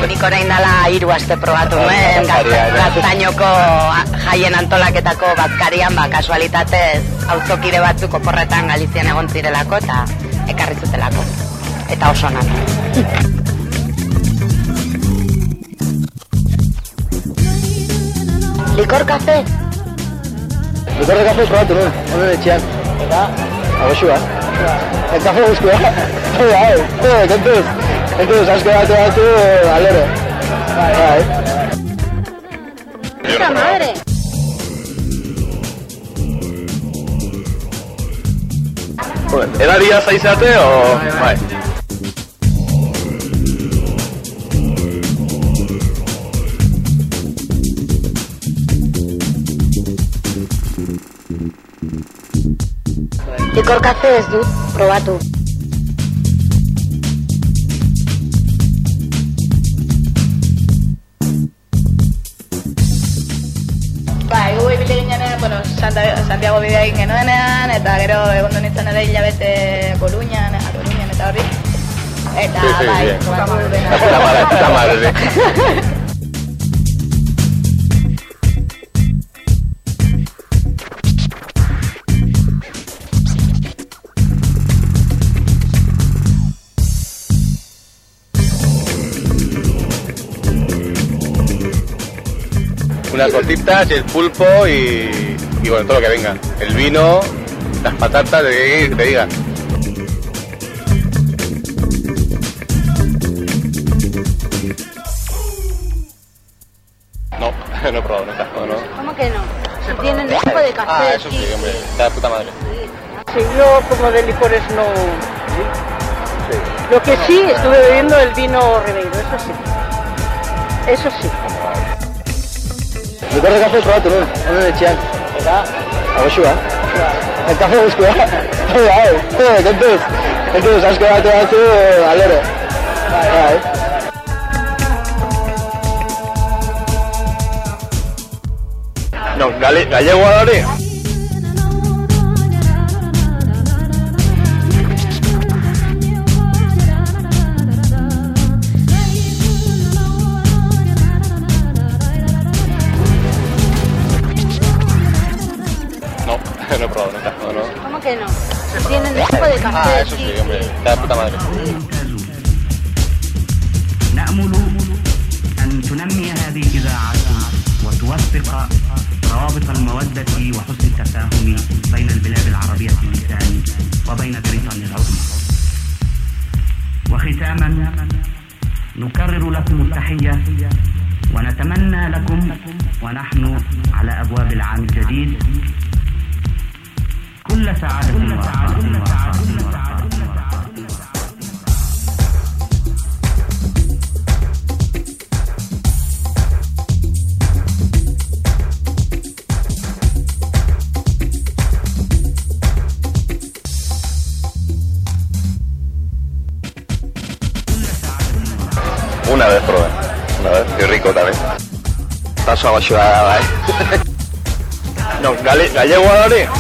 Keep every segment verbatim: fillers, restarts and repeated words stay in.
nik orain dala hiru aste probatu nuen, Gaztainoko jaien antolaketako bazkarian, ba, kasualitatez, auzokide batzuk oporretan Galizian egon zirelako, eta ekarri zutelako. Eta oso nan. Likor kafe? Likor de kafe probatu nuen, honen etxean. Eta? Agoxua. El kafe guztua. Hau, hau, kontuz. Kontuz, asko batu batu, alero. Bai. ¡Puta madre! Edaria zaizate, o... Bai. Likor kafe ez dut probatu. Ba, egu ibile ginean, bueno, Santiago bidea egin genuenean, eta gero egon du nintzen ere hilabete Coruñan, a Coruñan eta horri. Eta, sí, sí, bai, sí. probatu dena. Puta madre, puta madre. Unas gotitas, el pulpo y, y bueno, todo lo que venga. El vino, las patatas, de que te diga. No, no he probado, no, no, no. ¿Cómo que no? Si tienen un poco de café. Ah, eso sí, hombre, está de puta madre. Sí, yo como de licores no... Sí. Lo que sí, estuve bebiendo el vino Ribeiro, eso sí. Eso sí. Likor de kafe probatu nuen, honen etxean. Eta? Agoxua. El kafe guztua. Hau, hau, kontuz. Kontuz, asko batu batu, alero. Bai. No, gale, gallego adore. No he probado, no, no. ¿Cómo que no? Si tienen un poco de café. Ah, eso sí, hombre, está de puta madre. نأمل أن تنمي هذه الإذاعة وتوثق روابط المودة وحسن التفاهم بين البلاد العربية اللسان وبين بريطانيا العظمى. وختاما نكرر لكم التحية ونتمنى لكم ونحن على أبواب العام الجديد كل سعادة ورحمة. Una vez probé, una vez, y rico también. Paso a Goxua, bai. No, gale, gallego adore.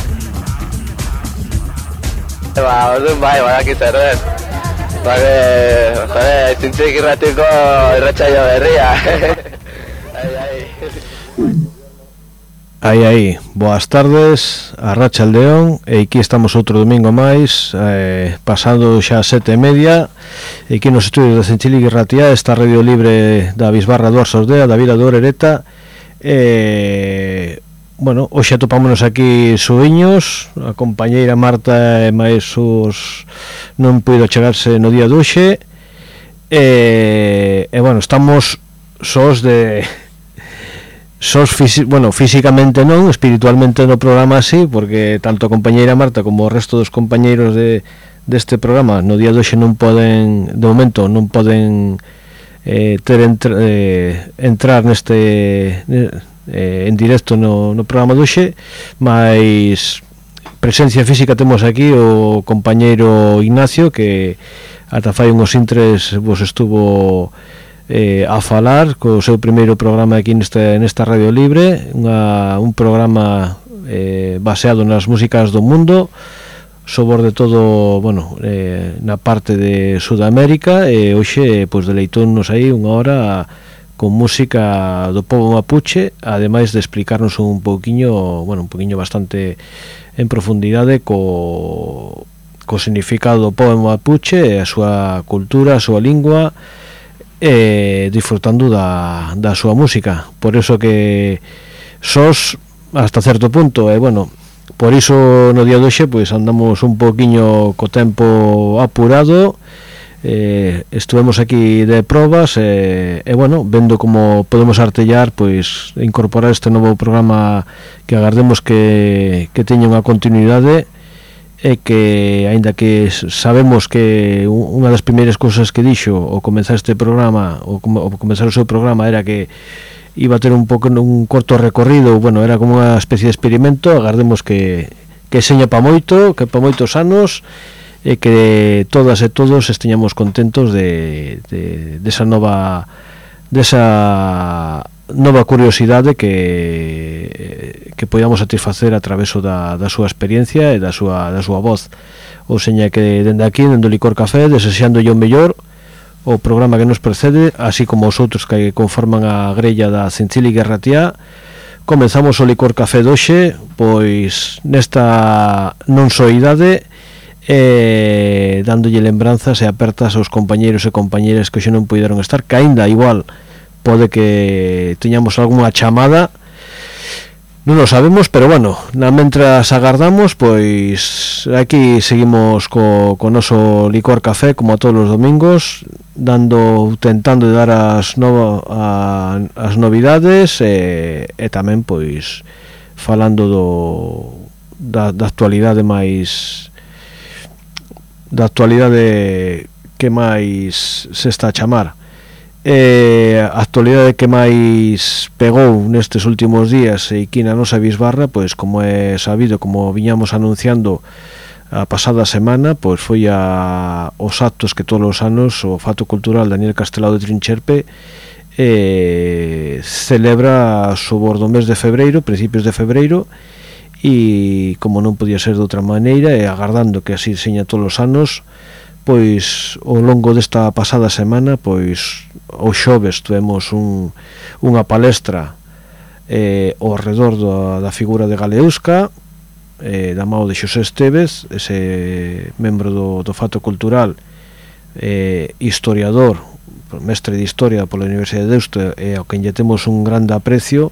Ba, orduan bai, badakit zerbait. Bake, jode, zintzik irratiko irratsaio berria. Ai, ai. Aí, aí, boas tardes, arratsaldeón, e aquí estamos outro domingo máis, eh, pasando xa as sete e media, e aquí nos estudios de Cenchilic Irratia, esta radio libre da Bisbarra do Arsordea, da Vila do Orereta, e... Bueno, hoxe atopámonos aquí suiños, a compañeira Marta e máis os non puido chegarse no día doxe, e, e bueno, estamos sós de sós, fisi, bueno, físicamente non, espiritualmente no programa así, porque tanto a compañeira Marta como o resto dos compañeiros de deste programa no día doxe non poden, de momento non poden eh, ter entra, eh, entrar neste... Eh, en directo no, no programa doxe, mas presencia física temos aquí o compañeiro Ignacio, que ata fai unhos intres vos estuvo eh, a falar co seu primeiro programa aquí nesta, nesta Radio Libre, unha, un programa eh, baseado nas músicas do mundo, sobre todo, bueno, eh, na parte de Sudamérica, e hoxe pois deleitónnos aí unha hora con música do pobo mapuche, ademais de explicarnos un pouquiño, bueno, un pouquiño bastante en profundidade co, co significado do pobo mapuche, a súa cultura, a súa lingua, e disfrutando da, da súa música. Por eso que sos hasta certo punto, e bueno, por iso no día de hoxe pois andamos un poquiño co tempo apurado, eh, estuvemos aquí de probas e, e bueno, vendo como podemos artellar pois incorporar este novo programa que agardemos que, que teña unha continuidade, e que aínda que sabemos que unha das primeiras cousas que dixo ao comenzar este programa, ou comenzar o seu programa, era que iba a ter un pouco un corto recorrido, bueno, era como unha especie de experimento, agardemos que que seña pa moito, que pa moitos anos, e que todas e todos esteñamos contentos de, de, de esa nova de esa nova curiosidade que que podamos satisfacer a traveso da, da súa experiencia e da súa, da súa voz. Ou seña que dende aquí, dende o Licor Café, desexando yo o mellor o programa que nos precede, así como os outros que conforman a grella da Cincíliga Ratia. Comenzamos o Licor Café doxe, pois nesta non soidade, e dándolle lembranzas e apertas aos compañeiros e compañeras que hoxe non puideron estar, que aínda igual pode que teñamos algunha chamada, non o sabemos, pero bueno, na mentras agardamos, pois aquí seguimos co, co noso Licor Café como a todos os domingos, dando, tentando de dar as, novo, a, as novidades, e, e tamén pois falando do, da, da actualidade máis da actualidade que máis se está a chamar. Eh, a actualidade que máis pegou nestes últimos días e aquí na nosa bisbarra, pois como é sabido, como viñamos anunciando a pasada semana, pois foi a, os actos que todos os anos o Fato Cultural Daniel Castelao de Trincherpe eh, celebra sobre o mes de febreiro, principios de febreiro, e como non podía ser de outra maneira, e agardando que así seña todos os anos, pois ao longo desta pasada semana, pois o xoves tuvemos un, unha palestra eh, ao redor da, da figura de Galeusca, eh, da mao de Xosé Esteves, ese membro do, do Fato Cultural, eh, historiador, mestre de Historia pola Universidade de Deusto, e ao que lle temos un grande aprecio.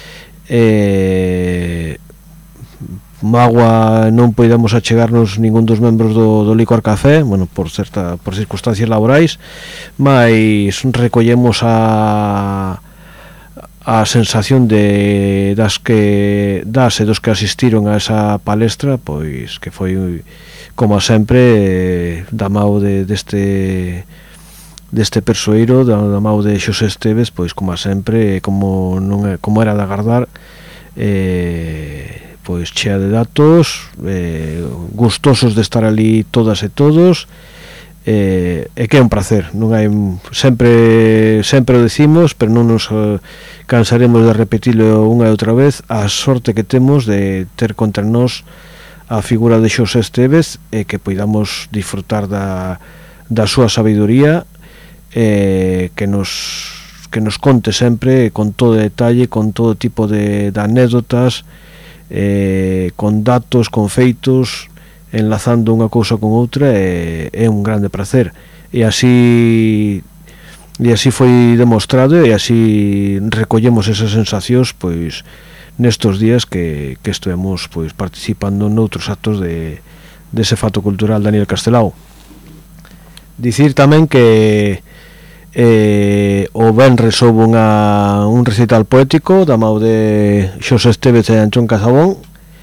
eh, Magua non poidamos achegarnos ningún dos membros do, do Licor Café, bueno, por certa por circunstancias laborais, mas recollemos a a sensación de das que das e dos que asistiron a esa palestra, pois que foi como sempre da mao de deste deste persoeiro, da, da mao de Xosé Esteves, pois como sempre, como non é, como era de agardar, eh pois chea de datos, eh, gustosos de estar ali todas e todos, eh, e que é un placer, non hai, sempre sempre o decimos, pero non nos eh, cansaremos de repetilo unha e outra vez, a sorte que temos de ter contra nós a figura de Xosé Esteves, e que poidamos disfrutar da, da súa sabiduría, eh, que nos que nos conte sempre con todo detalle, con todo tipo de, de anécdotas, Eh, con datos, con feitos, enlazando unha cousa con outra, e é un grande placer, e así e así foi demostrado, e así recollemos esas sensacións pois nestos días que, que estuvemos pois participando noutros actos de dese Fato Cultural Daniel Castelao. Dicir tamén que Eh, o venres houve unha, un recital poético da mao de Xosé Esteves e Anchón Cazabón,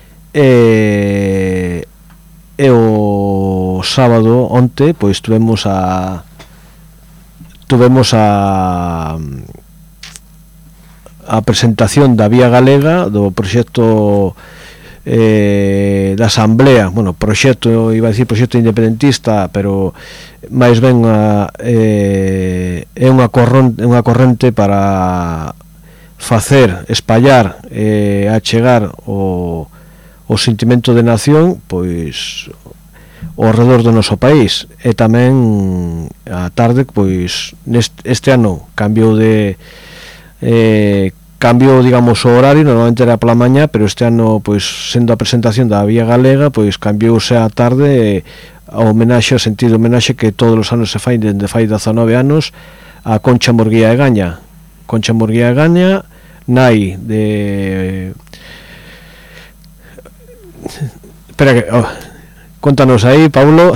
e, e o sábado onte pois tuvemos a tuvemos a a presentación da Vía Galega do proxecto eh, da Asamblea, bueno, proxecto, iba a dicir proxecto independentista, pero máis ben a, eh, é unha corrente, unha corrente para facer, espallar e eh, achegar o, o sentimento de nación, pois ao redor do noso país. E tamén a tarde, pois neste, este ano cambiou de eh, cambiou, digamos, o horario. Normalmente era pola mañá, pero este ano, pois sendo a presentación da Vía Galega, pois cambiouse a tarde, a homenaxe, a sentido homenaxe que todos os anos se fai dende fai dezanove anos a Concha Murguía Egaña. Concha Murguía Egaña, nai de... Espera que... Oh, contanos aí, Paulo.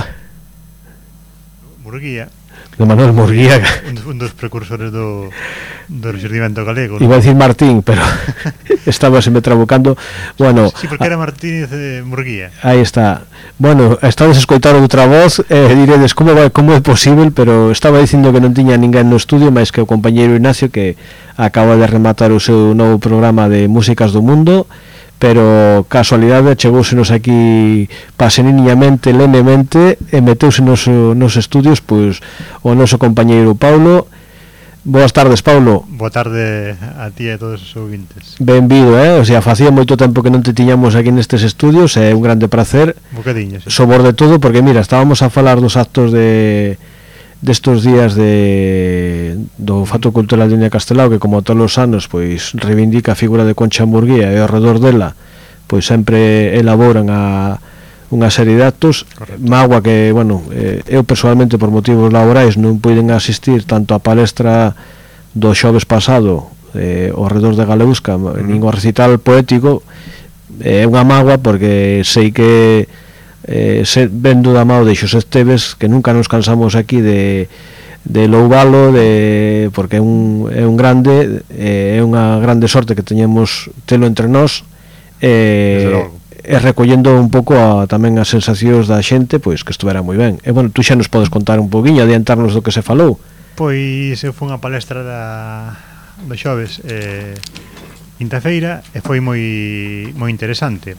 Murguía. De Manuel Murguía. Un, un dos precursores do, do rexurdimento galego. Iba a decir Martín, pero estaba se me trabucando. Bueno, sí, porque era Martínez eh, Murguía. Aí está. Bueno, estamos a escoitar outra voz, e eh, diredes como vai, como é posible, pero estaba dicindo que non tiña ninguén no estudio máis que o compañeiro Ignacio, que acaba de rematar o seu novo programa de Músicas do Mundo, pero casualidade chegousenos aquí paseniniamente, lenemente, e meteuse nos, nos estudios pois o noso compañeiro Paulo. Boas tardes, Paulo. Boa tarde a ti e a todos os ouvintes. Benvido, eh? O sea, facía moito tempo que non te tiñamos aquí nestes estudios, é un grande placer. Bocadiño, sí. Sobre todo porque, mira, estábamos a falar dos actos de destos días de do Fato Cultural de Iña Castelao, que como todos os anos pois reivindica a figura de Concha Murguía, e ao redor dela pois sempre elaboran a unha serie de actos. Correcto. Magua que, bueno, eh, eu personalmente por motivos laborais non puiden asistir tanto a palestra do xoves pasado eh, ao redor de Galeusca, mm. nin o recital poético. É eh, unha magua porque sei que eh, se, vendo da mao de Xosé Esteves, que nunca nos cansamos aquí de de louvalo, de, porque é un, é un grande, eh, é unha grande sorte que teñemos telo entre nós, eh, e recollendo un pouco a, tamén as sensacións da xente, pois que estuvera moi ben. E bueno, tú xa nos podes contar un poquinho, adiantarnos do que se falou. Pois eu fui unha palestra da, do xoves eh, quinta feira, e foi moi moi interesante,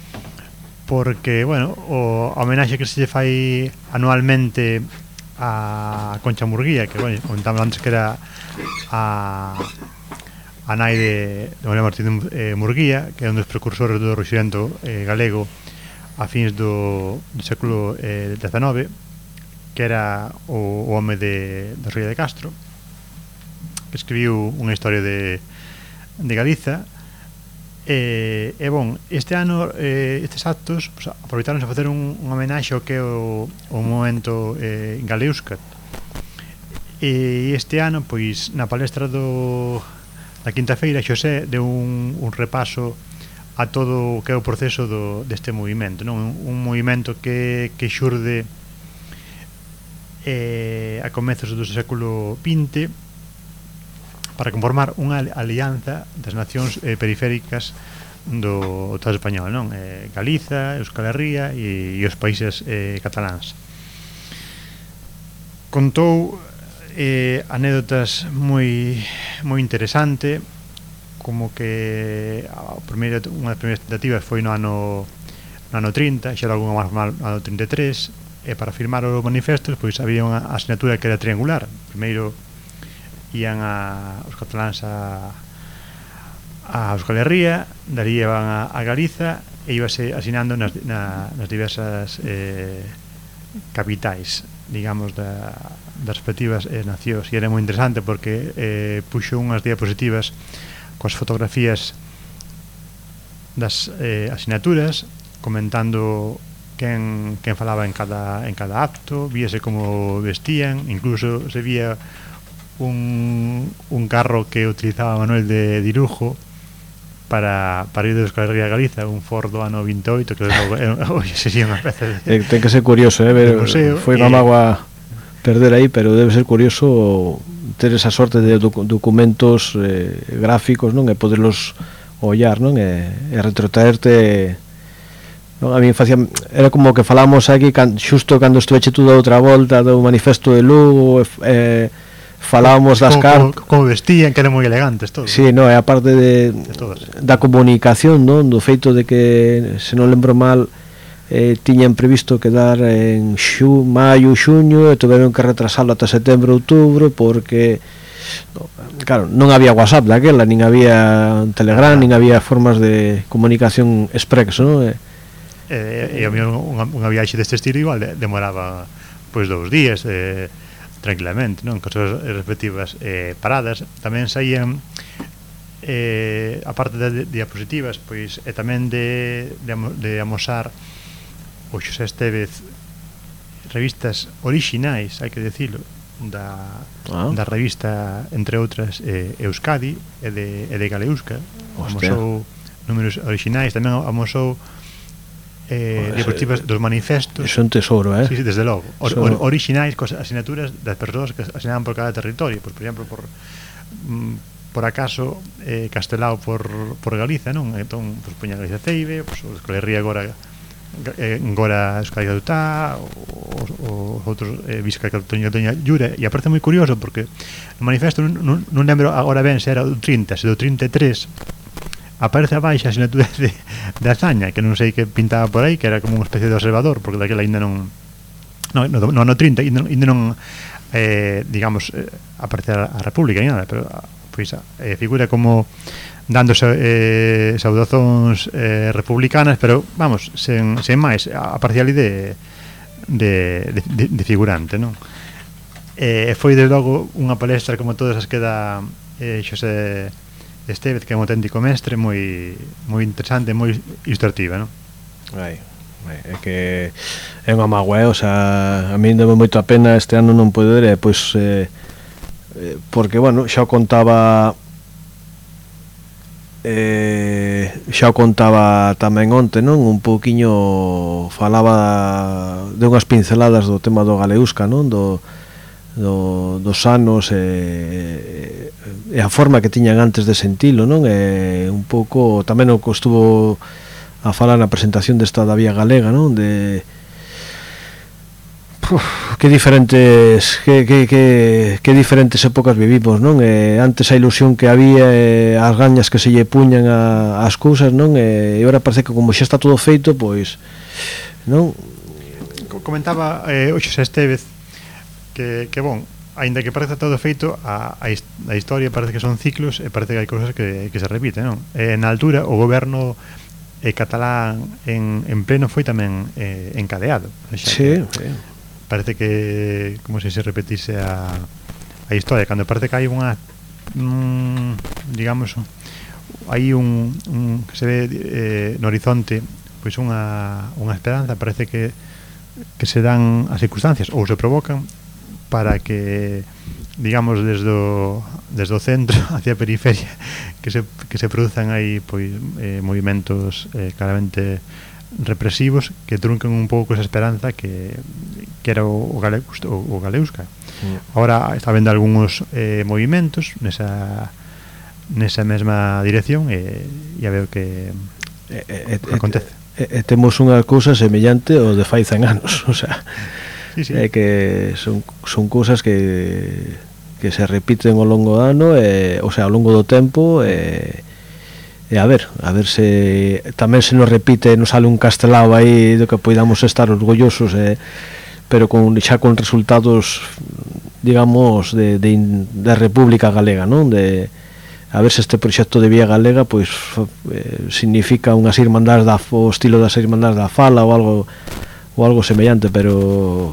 porque, bueno, o homenaxe que se lle fai anualmente a Concha Murguía, que, bueno, comentamos antes que era a a nai de, de Manuel Martín eh, Murguía, que é un dos precursores do rexurdimento eh, galego a fins do, do século eh, dezenove, que era o, o home de, de Ría de Castro, que escribiu unha historia de, de Galiza. E, e bon, este ano eh, estes actos pues, aproveitaron a facer un, un homenaxe ao que é o, o momento eh, Galeuscat. E este ano, pois, na palestra do da quinta feira, Xosé deu un, un repaso a todo o que é o proceso do, deste movimento, non? Un, un movimento que, que xurde eh, a comezos do século vinte para conformar unha alianza das nacións eh, periféricas do Estado español, non? Eh, Galiza, Euskal Herria e, e os países eh, cataláns. Contou eh, anécdotas moi moi interesante, como que a primeira, unha das primeiras tentativas foi no ano no ano trinta, xa era algunha máis formal no ano trinta e tres, e para firmar os manifestos pois había unha asignatura que era triangular. Primeiro ian a, os cataláns a a Euskal Herria, daría iban a, a Galiza, e ibase asinando nas, na, nas diversas eh, capitais, digamos, da, das respectivas eh, nacións. E era moi interesante porque eh, puxo unhas diapositivas coas fotografías das eh, asignaturas, comentando quen, quen falaba en cada, en cada acto, víase como vestían, incluso se vía un, un carro que utilizaba Manuel de Dirujo para, para ir de Euskal Herria a Galiza, un Ford do ano vinte e oito, que hoxe sería unha peza de, eh, ten que ser curioso, eh, ver, foi unha magua perder aí, pero debe ser curioso ter esa sorte de doc documentos eh, gráficos, non? E poderlos ollar, non? E, e retrotraerte, non? A mí facía, era como que falamos aquí can, xusto cando estuveche tú da outra volta do manifesto de Lugo, eh, falábamos das cartas, como, como vestían, que eran moi elegantes todos. Sí, no, e a parte de, de da comunicación, non? Do feito de que, se non lembro mal, eh, tiñan previsto quedar en xu, maio, xuño, e tuveron que retrasarlo ata setembro, outubro, porque no, claro, non había WhatsApp daquela, nin había Telegram, nin había formas de comunicación express, non? E, e, e a mí unha, unha viaxe deste estilo igual de, demoraba pois dous días eh, tranquilamente, non? Con as respectivas eh, paradas. Tamén saían eh, a parte de diapositivas, pois e tamén de, de, de amosar o Xosé Estévez revistas orixinais, hai que decilo, da, ah. da revista, entre outras, eh, Euskadi e de, e de Galeusca. Amosou números orixinais, tamén amosou eh, diapositivas dos manifestos. Iso é un tesouro, eh? Sí, sí, desde logo. Or, or, orixinais, cos asinaturas das persoas que asinaban por cada territorio. Pois, por exemplo, por mm, por acaso eh, Castelao por, por Galiza, non? Entón, pois, poña Galiza Ceibe, pois, o Escolería agora eh, agora Euskadi Gautá, os outros eh, Vizca Cataluña Llura, e aparece moi curioso porque no manifesto non, non, non lembro agora ben se era do trinta, se do trinta e tres aparece abaixo a asignatura de, de Azaña, que non sei que pintaba por aí, que era como unha especie de observador, porque daquela ainda non no, no, no, no trinta ainda, ainda non eh, digamos eh, aparece a, a República e nada, pero pois eh, figura como dando eh, saudazóns eh, republicanas, pero vamos, sen, sen máis, aparece ali de de, de, de figurante, non? Eh, foi de logo unha palestra como todas as que dá eh, Xosé Estévez, que é un auténtico mestre, moi moi interesante, moi ilustrativa, non? Ai, ai, é que é unha mágoa, eh? O sea, a mí dame moito a pena este ano non poder, eh, pois eh, eh, porque, bueno, xa o contaba eh, xa o contaba tamén onte, non? Un pouquiño falaba de unhas pinceladas do tema do Galeusca, non? Do do, dos anos e, e a forma que tiñan antes de sentilo, non? E un pouco tamén o que estuvo a falar na presentación desta da Vía Galega, non? De uf, que diferentes que, que, que, que diferentes épocas vivimos, non? E antes a ilusión que había e as gañas que se lle puñan a, as cousas, non? E agora parece que como xa está todo feito, pois non? Comentaba eh, o Xosé Estévez que, que bon, aínda que parece todo feito, a, a, a historia parece que son ciclos e parece que hai cousas que, que se repiten, non? E na altura o goberno eh, catalán en, en pleno foi tamén eh, encadeado. Xa sí, que, sí. Parece que como se se repetise a, a historia, cando parece que hai unha mm, digamos hai un, un que se ve eh, no horizonte pois unha, unha esperanza, parece que que se dan as circunstancias ou se provocan para que digamos desde o, desde o centro hacia a periferia que se, que se produzan aí pois eh, movimentos eh, claramente represivos que truncan un pouco esa esperanza que, que era o, o, Galeusca, o, o Galeusca. Mm. Ahora está vendo algúns eh, movimentos nesa nesa mesma dirección e, e a ver que eh, eh, acontece. E, e temos unha cousa semellante ao de fai cen anos, o sea, sí, sí. É que son, son cousas que que se repiten ao longo do ano e, o sea, ao longo do tempo e, e a ver, a ver se tamén se nos repite, nos sale un Castelao aí do que poidamos estar orgullosos e, pero con, xa con resultados digamos de, de, de República Galega, non? De a ver se este proxecto de Vía Galega pois eh, significa unhas irmandades da, o estilo das irmandades da Fala ou algo ou algo semellante, pero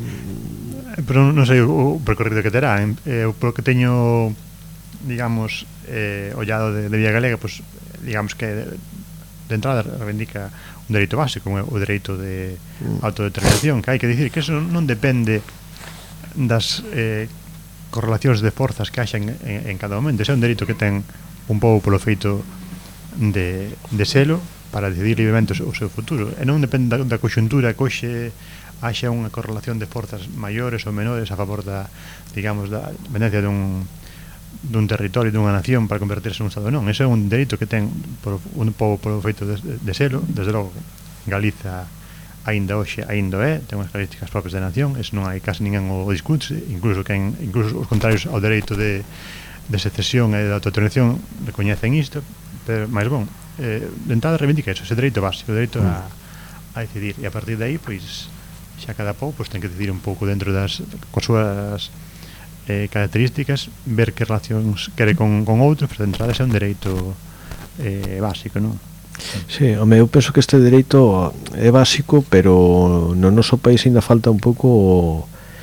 pero non sei o percorrido que terá. Eu polo que teño digamos eh, ollado de, de Vía Galega, pois digamos que de, de entrada reivindica un dereito básico, o dereito de autodeterminación, que hai que dicir que eso non depende das eh, correlacións de forzas que haxan en, en cada momento. Ese é un dereito que ten un pouco polo feito de, de selo para decidir livremente o seu futuro, e non depende da, da conxuntura que hoxe haxa unha correlación de forzas maiores ou menores a favor da, digamos, da independencia dun, dun territorio, dunha nación para convertirse nun estado. Non, ese é un dereito que ten por, un pouco polo feito de, de selo. Desde logo Galiza aínda hoxe aínda é, ten unhas características propias de nación, eso non hai casi ninguén o discute, incluso que en, incluso os contrarios ao dereito de, de secesión e de autodeterminación recoñecen isto, pero máis bon, eh, de entrada reivindica eso, ese dereito básico, o dereito a, a decidir, e a partir de aí, pois, xa cada pouco pois, ten que decidir un pouco dentro das coas súas eh, características, ver que relacións quere con, con outros, pero de entrada ese é un dereito eh, básico, non? Sí, home, eu penso que este dereito é básico, pero no noso país ainda falta un pouco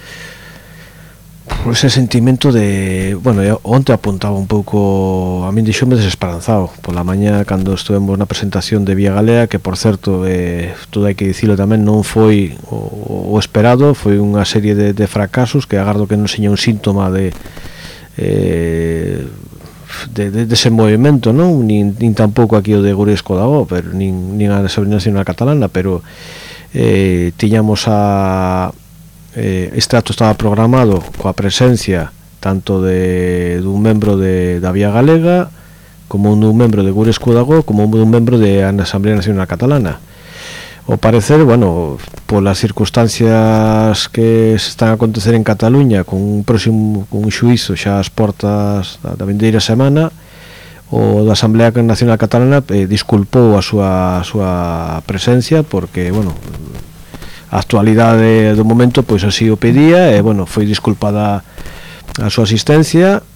ese sentimento de, bueno, onte apuntaba un pouco, a min dixome desesperanzado pola mañá cando estuvemos na presentación de Vía Galega, que por certo, eh, todo hai que dicilo tamén, non foi o, o esperado, foi unha serie de, de fracasos que agardo que non seña un síntoma de eh, de, de, de ese movimento, non? Nin, nin tampouco aquí o de Guresco da O, pero nin, nin a Soberanía Nacional Catalana, pero eh, tiñamos a eh, este acto estaba programado coa presencia tanto de dun membro de, da Vía Galega como dun membro de Guresco da O como dun membro de a Asamblea Nacional Catalana. Ao parecer, bueno, polas circunstancias que se están a acontecer en Cataluña con un próximo con un xuízo xa ás portas da, da vindeira semana, o da Asamblea Nacional Catalana eh, disculpou a súa, a súa presencia porque, bueno, a actualidade do momento pois así o pedía e, bueno, foi disculpada a súa asistencia,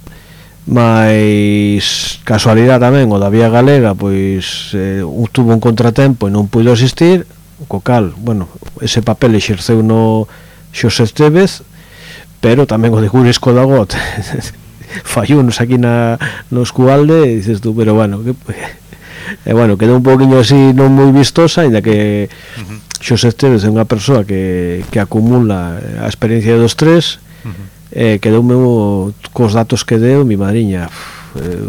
mas casualidade tamén o da Vía Galega pois eh, tuvo un contratempo e non puido asistir, co cal, bueno, ese papel exerceu no Xosé Estévez, pero tamén o de Guresco da Got fallounos aquí na, no Escualde, e dices tú, pero bueno, que, e bueno, quedou un poquinho así non moi vistosa, ainda que uh-huh. Xosé Estévez é unha persoa que, que acumula a experiencia dos tres, uh-huh. eh, quedoume cos datos que deu mi madriña, eh,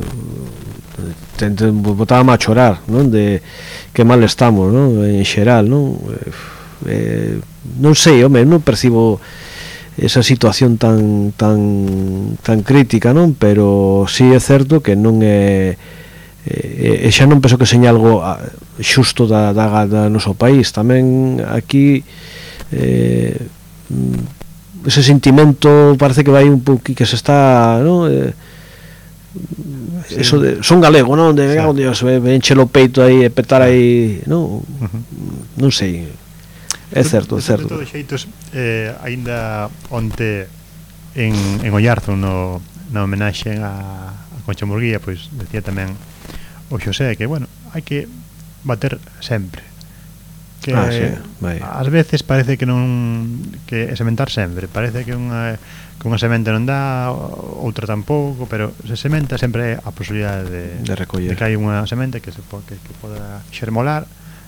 botábame a chorar, non? De que mal estamos, non? En xeral, non? Eh, non sei, home, non percibo esa situación tan tan tan crítica, non? Pero si sí é certo que non é e xa non penso que seña algo xusto da, da, da noso país. Tamén aquí eh, ese sentimento parece que vai un pouco que se está, non? Eh, sí. Eso de, son galego, non? De, sí. Dios, me enche o peito aí e petar aí, non? Uh-huh. Non sei. É certo, é certo. De todos xeitos, eh, aínda onte en, en Ollarzo no, na homenaxe a, a Concha Murguía, pois decía tamén o Xosé que, bueno, hai que bater sempre, que ah, sí, ás veces parece que non que sementar sempre, parece que unha que unha semente non dá, outra tampouco, pero se sementa sempre a posibilidade de, de recoller, de que hai unha semente que se po, que, que poda xermolar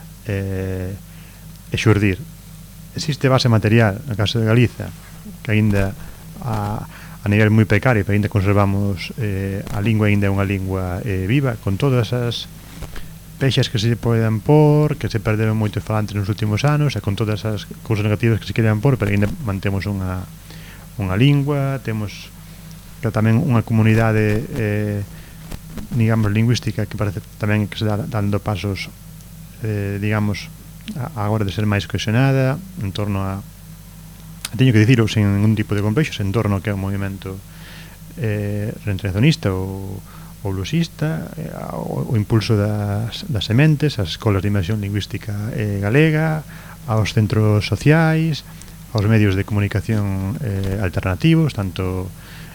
eh, e xurdir. Existe base material no caso de Galiza, que aínda a a nivel moi precario, pero ainda conservamos eh, a lingua ainda é unha lingua eh, viva, con todas as peixas que se poden pôr, que se perderon moitos falantes nos últimos anos, e con todas as cousas negativas que se querían pôr, pero ainda mantemos unha, unha lingua, temos que tamén unha comunidade eh, digamos lingüística que parece tamén que se dá dando pasos eh, digamos a, agora de ser máis cohesionada en torno a teño que dicirlo sen ningún tipo de complexos en torno que é un movimento eh, reentrezonista ou, ou bluesista, eh, o, o impulso das, das sementes, as escolas de inmersión lingüística eh, galega, aos centros sociais, aos medios de comunicación eh, alternativos, tanto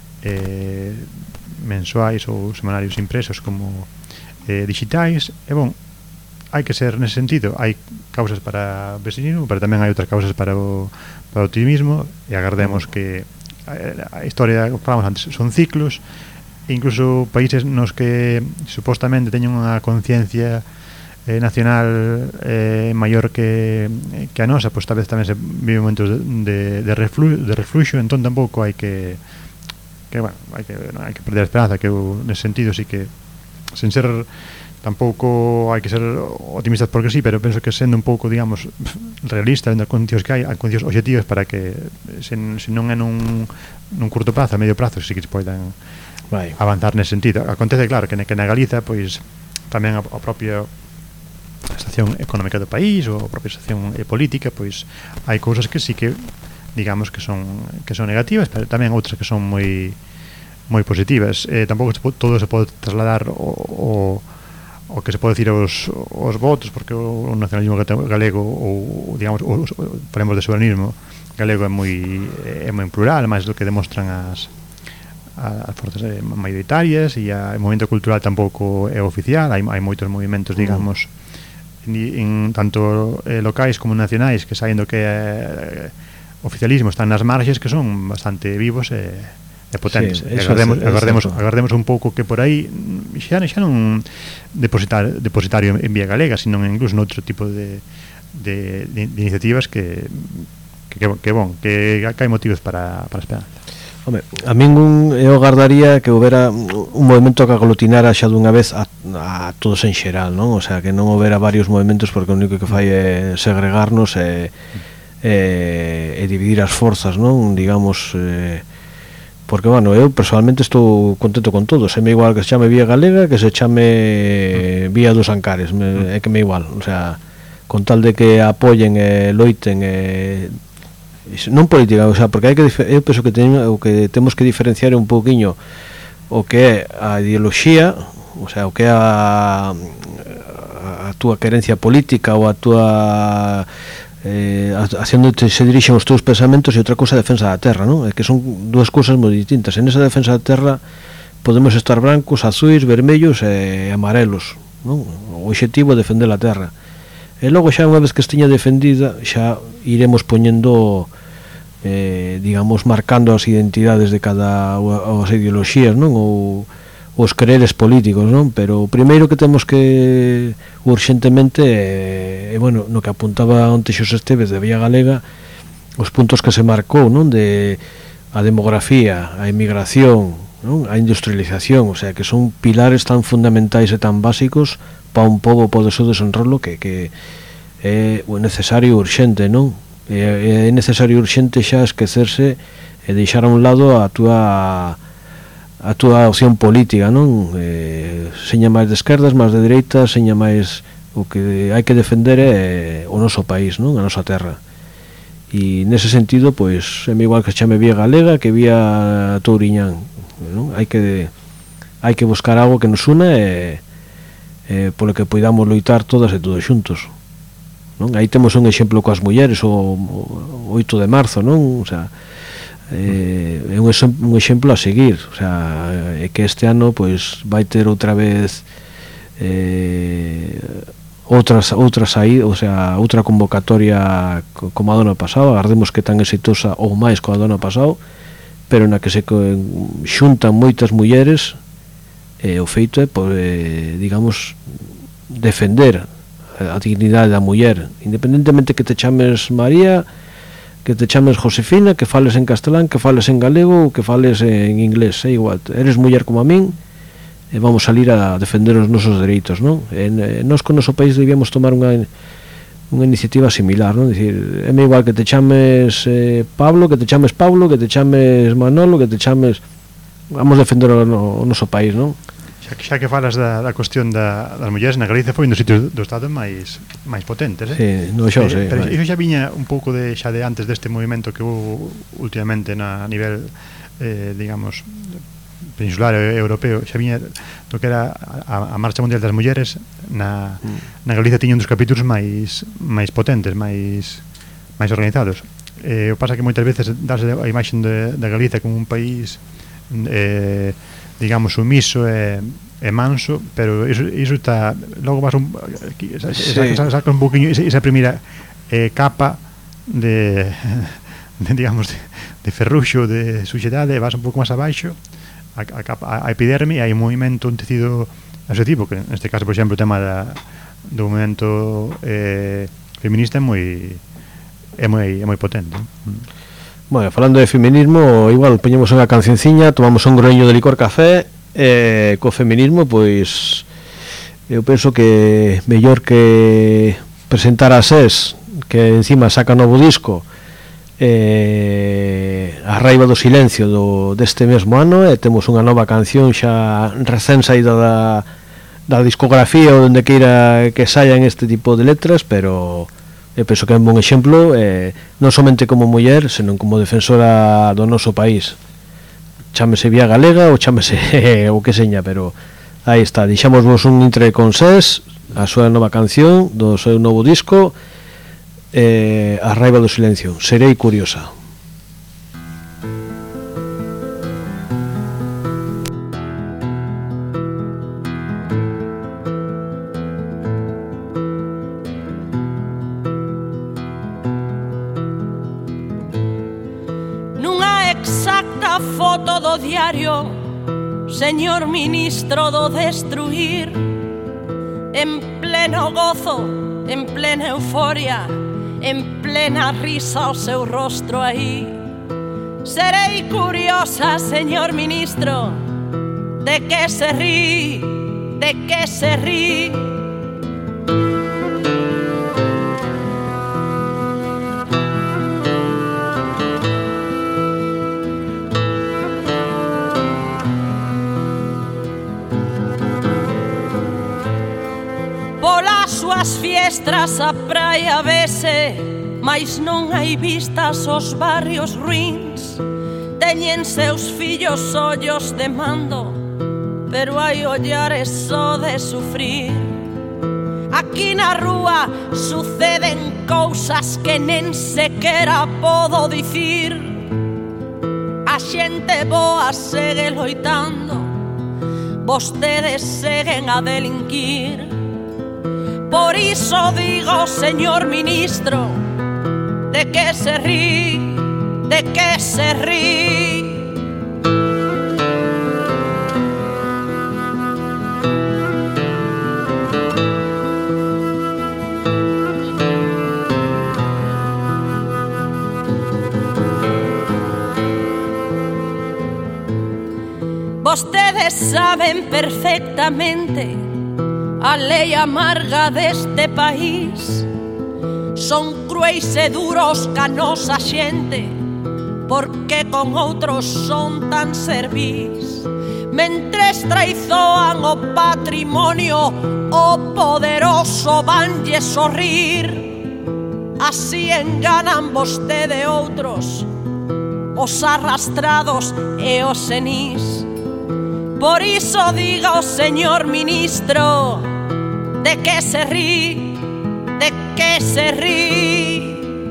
eh, mensuais ou semanarios impresos como eh, digitais, e bon, hai que ser nese sentido, hai causas para o vecinismo, pero tamén hai outras causas para o para o optimismo, e agardemos que a, a historia que falamos antes son ciclos, e incluso países nos que supostamente teñen unha conciencia eh, nacional eh, maior que, que a nosa, pois tal vez tamén se vive momentos de, de, de, reflu, de refluxo, entón tampouco hai que que, bueno, hai que, non hai que perder a esperanza, que eu, nese sentido, sí que sen ser tampouco hai que ser optimistas porque sí, pero penso que sendo un pouco, digamos, realista vendo as condicións que hai, hai condicións objetivas para que se, se non é nun, nun curto prazo, a medio prazo, sí que se poidan vai. avanzar nese sentido. Acontece, claro, que, ne, que na Galiza, pois, tamén a, a propia situación económica do país ou a propia situación eh, política, pois, hai cousas que sí que, digamos, que son que son negativas, pero tamén outras que son moi moi positivas. Eh, tampouco se pode, todo se pode trasladar o, o o que se pode decir aos, aos votos, porque o nacionalismo galego ou, digamos, o, o, falemos de soberanismo galego é moi é moi plural, máis do que demostran as as forzas maioritarias, e a, o movimento cultural tampouco é oficial, hai, hai moitos movimentos, digamos, en, en tanto eh, locais como nacionais que saen do que é eh, oficialismo, están nas marxes, que son bastante vivos e, e potentes. Sí, e agardemos, é, agardemos, é agardemos un pouco que por aí xa, xa non depositar, depositario en Vía Galega, sino incluso noutro tipo de, de, de, de iniciativas que que, que bon, que, que hai motivos para, para esperar. Home, a min un, eu agardaría que houbera un movimento que aglutinara xa dunha vez a, a todos en xeral, non? O sea, que non houbera varios movimentos, porque o único que fai é segregarnos e, e, e dividir as forzas, non? Digamos, eh, porque, bueno, eu personalmente estou contento con todo, se me igual que se chame Vía Galega que se chame Vía dos Ancares, me, é que me igual, o sea, con tal de que apoyen e loiten e non política, o sea, porque hai que eu penso que ten, o que temos que diferenciar un pouquiño o que é a ideoloxía, o sea, o que é a, a túa querencia política ou a túa eh, hacia onde se dirixen os teus pensamentos, e outra cousa a defensa da terra, non? É que son dúas cousas moi distintas. En esa defensa da terra podemos estar brancos, azuis, vermellos e amarelos, non? O obxectivo é defender a terra. E logo xa unha vez que esteña defendida xa iremos poñendo eh, digamos, marcando as identidades de cada as ideoloxías, non? Ou os quereres políticos, non? Pero o primeiro que temos que urxentemente é, eh, bueno, no que apuntaba onte Xosé Esteves de Vía Galega, os puntos que se marcou, non? De a demografía, a emigración, non? A industrialización, o sea, que son pilares tan fundamentais e tan básicos para un pobo pode ser desenrolo que, que é necesario urxente, non? É, é necesario urxente xa esquecerse e deixar a un lado a túa a túa opción política, non? Eh, seña máis de esquerdas, máis de dereitas, seña máis o que hai que defender é o noso país, non? A nosa terra. E nese sentido, pois, é igual que se chame Vía Galega que Vía Touriñán, non? Hai que hai que buscar algo que nos una e eh, polo que poidamos loitar todas e todos xuntos, non? Aí temos un exemplo coas mulleres, o, o oito de marzo, non? O sea, eh, é un, un exemplo a seguir, o sea, é que este ano pois vai ter outra vez eh, outras outras aí, o sea, outra convocatoria como a do ano pasado, agardemos que tan exitosa ou máis coa do ano pasado, pero na que se xuntan moitas mulleres. E o feito é, por, eh, digamos, defender a dignidade da muller, independentemente que te chames María, que te chames Josefina, que fales en castelán, que fales en galego ou que fales en inglés, é igual, eres muller como a min e vamos salir a defender os nosos dereitos, non? E nós con o noso país debíamos tomar unha unha iniciativa similar, non? Dicir, é igual que te chames eh, Pablo, que te chames Pablo, que te chames Manolo, que te chames... Vamos defender o, no, o noso país, non? Xa que, xa que falas da, da cuestión da, das mulleres, na Galicia foi un dos sitios do Estado máis máis potentes, eh? Sí, no xo, sí. Pero iso xa viña un pouco de xa de antes deste movimento que houve últimamente na a nivel eh, digamos peninsular e europeo, xa viña do que era a, a Marcha Mundial das Mulleres na, na Galicia tiña un dos capítulos máis máis potentes, máis máis organizados. Eh, o pasa que moitas veces darse a imaxe de, de Galicia como un país eh, digamos sumiso e, e manso, pero iso, iso está logo vas un esa, sí. esa, saca un poquinho esa, esa primeira eh, capa de, de digamos de, de ferruxo de suxedade, vas un pouco máis abaixo a, a, capa, a epiderme, e hai un movimento, un tecido asociativo, que neste caso, por exemplo, o tema da, do movimento eh, feminista é moi é moi, é moi potente, non? Bueno, falando de feminismo, igual poñemos unha cancionciña, tomamos un groño de licor café e co feminismo, pois eu penso que mellor que presentar a SES, que encima saca novo disco, eh, A Raiva do Silencio do, deste mesmo ano, e temos unha nova canción xa recén saída da, da discografía ou onde queira que saian este tipo de letras, pero eu penso que é un bon exemplo, eh, non somente como muller, senón como defensora do noso país. Chámese Vía Galega ou chámese o que seña, pero aí está, deixámosvos un intre con SES, a súa nova canción do seu novo disco, eh, A Raiva do Silencio. Serei curiosa. exacta foto do diario, señor ministro do destruir. En pleno gozo, en plena euforia, en plena risa o seu rostro aí. Serei curiosa, señor ministro, de que se rí, de que se rí. Polas súas fiestras a praia vese, mais non hai vistas os barrios ruins. Teñen seus fillos ollos de mando, pero hai ollares só de sufrir. Aquí na rúa suceden cousas que nen sequera podo dicir. A xente boa segue loitando, vostedes seguen a delinquir. Por iso digo, señor ministro, de que se rí, de que se rí. Vostedes saben perfectamente a lei amarga deste país. Son cruéis e duros ca nosa xente, porque con outros son tan servís. Mentres traizoan o patrimonio, o poderoso vanlle sorrir. Así enganan vostede outros, os arrastrados e os senís. Por iso diga o señor ministro, de que se rí, de que se rí.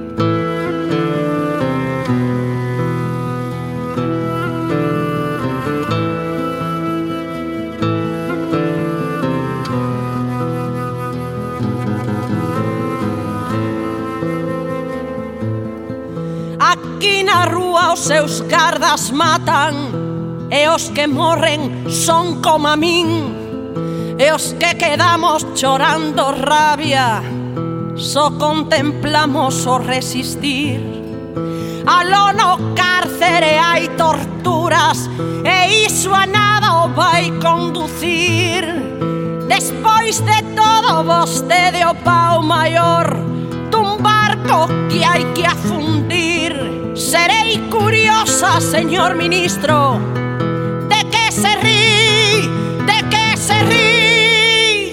Aquí na rúa os seus gardas matan, e os que morren son como a min, e os que quedamos chorando rabia só contemplamos o resistir. Aló no cárcere hai torturas, e iso a nada o vai conducir. Despois de todo vostede o pau maior dun barco que hai que afundir. Serei curiosa, señor ministro, de que se rí, de que se rí.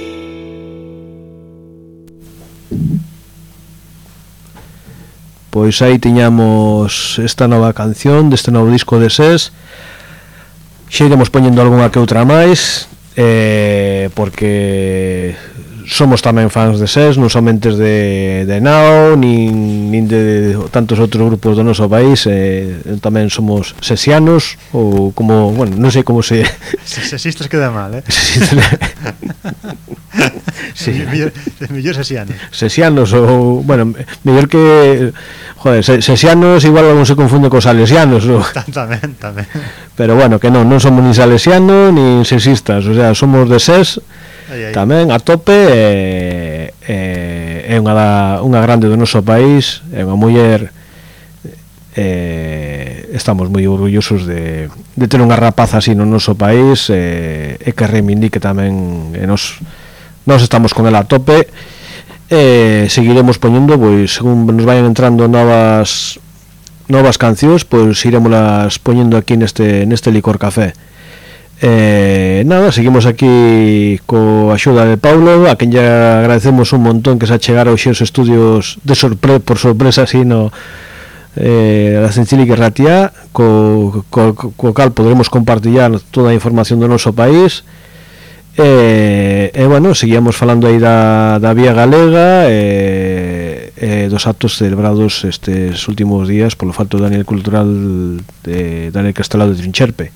Pois aí tiñamos esta nova canción deste novo disco de SES. Xa iremos poñendo algunha que outra máis, eh, porque somos tamén fans de SES, non somente de, de Nao, nin, nin de tantos outros grupos do noso país, eh, tamén somos sesianos, ou como, bueno, non sei como se... Sesistas queda mal, eh? Sí. Mellor, mellor sesianos. Sesianos, ou, bueno, mellor que... Joder, sesianos igual non se confunde cos salesianos, ou... Tamén, tamén. Pero bueno, que non, non somos ni salesianos, ni sesistas, o sea, somos de SES, Ay, ay. Tamén a tope, é, é, é unha, da, unha grande do noso país, é unha muller, é, estamos moi orgullosos de, de ter unha rapaza así no noso país, é, é que reivindique tamén, e nos, nos estamos con ela a tope, e seguiremos poñendo, pois según nos vayan entrando novas novas cancións, pois iremoslas poñendo aquí neste, neste Licor Café. Eh, nada, seguimos aquí co axuda de Paulo, a quen lle agradecemos un montón que se achegara hoxe os estudios de sorpre por sorpresa así no eh, a Cencili que Ratia, co, co, co cal podremos compartillar toda a información do noso país. E, e bueno, seguíamos falando aí da, da Vía Galega e, e dos actos celebrados estes últimos días polo falto do Daniel Cultural de Daniel Castelao de Trincherpe.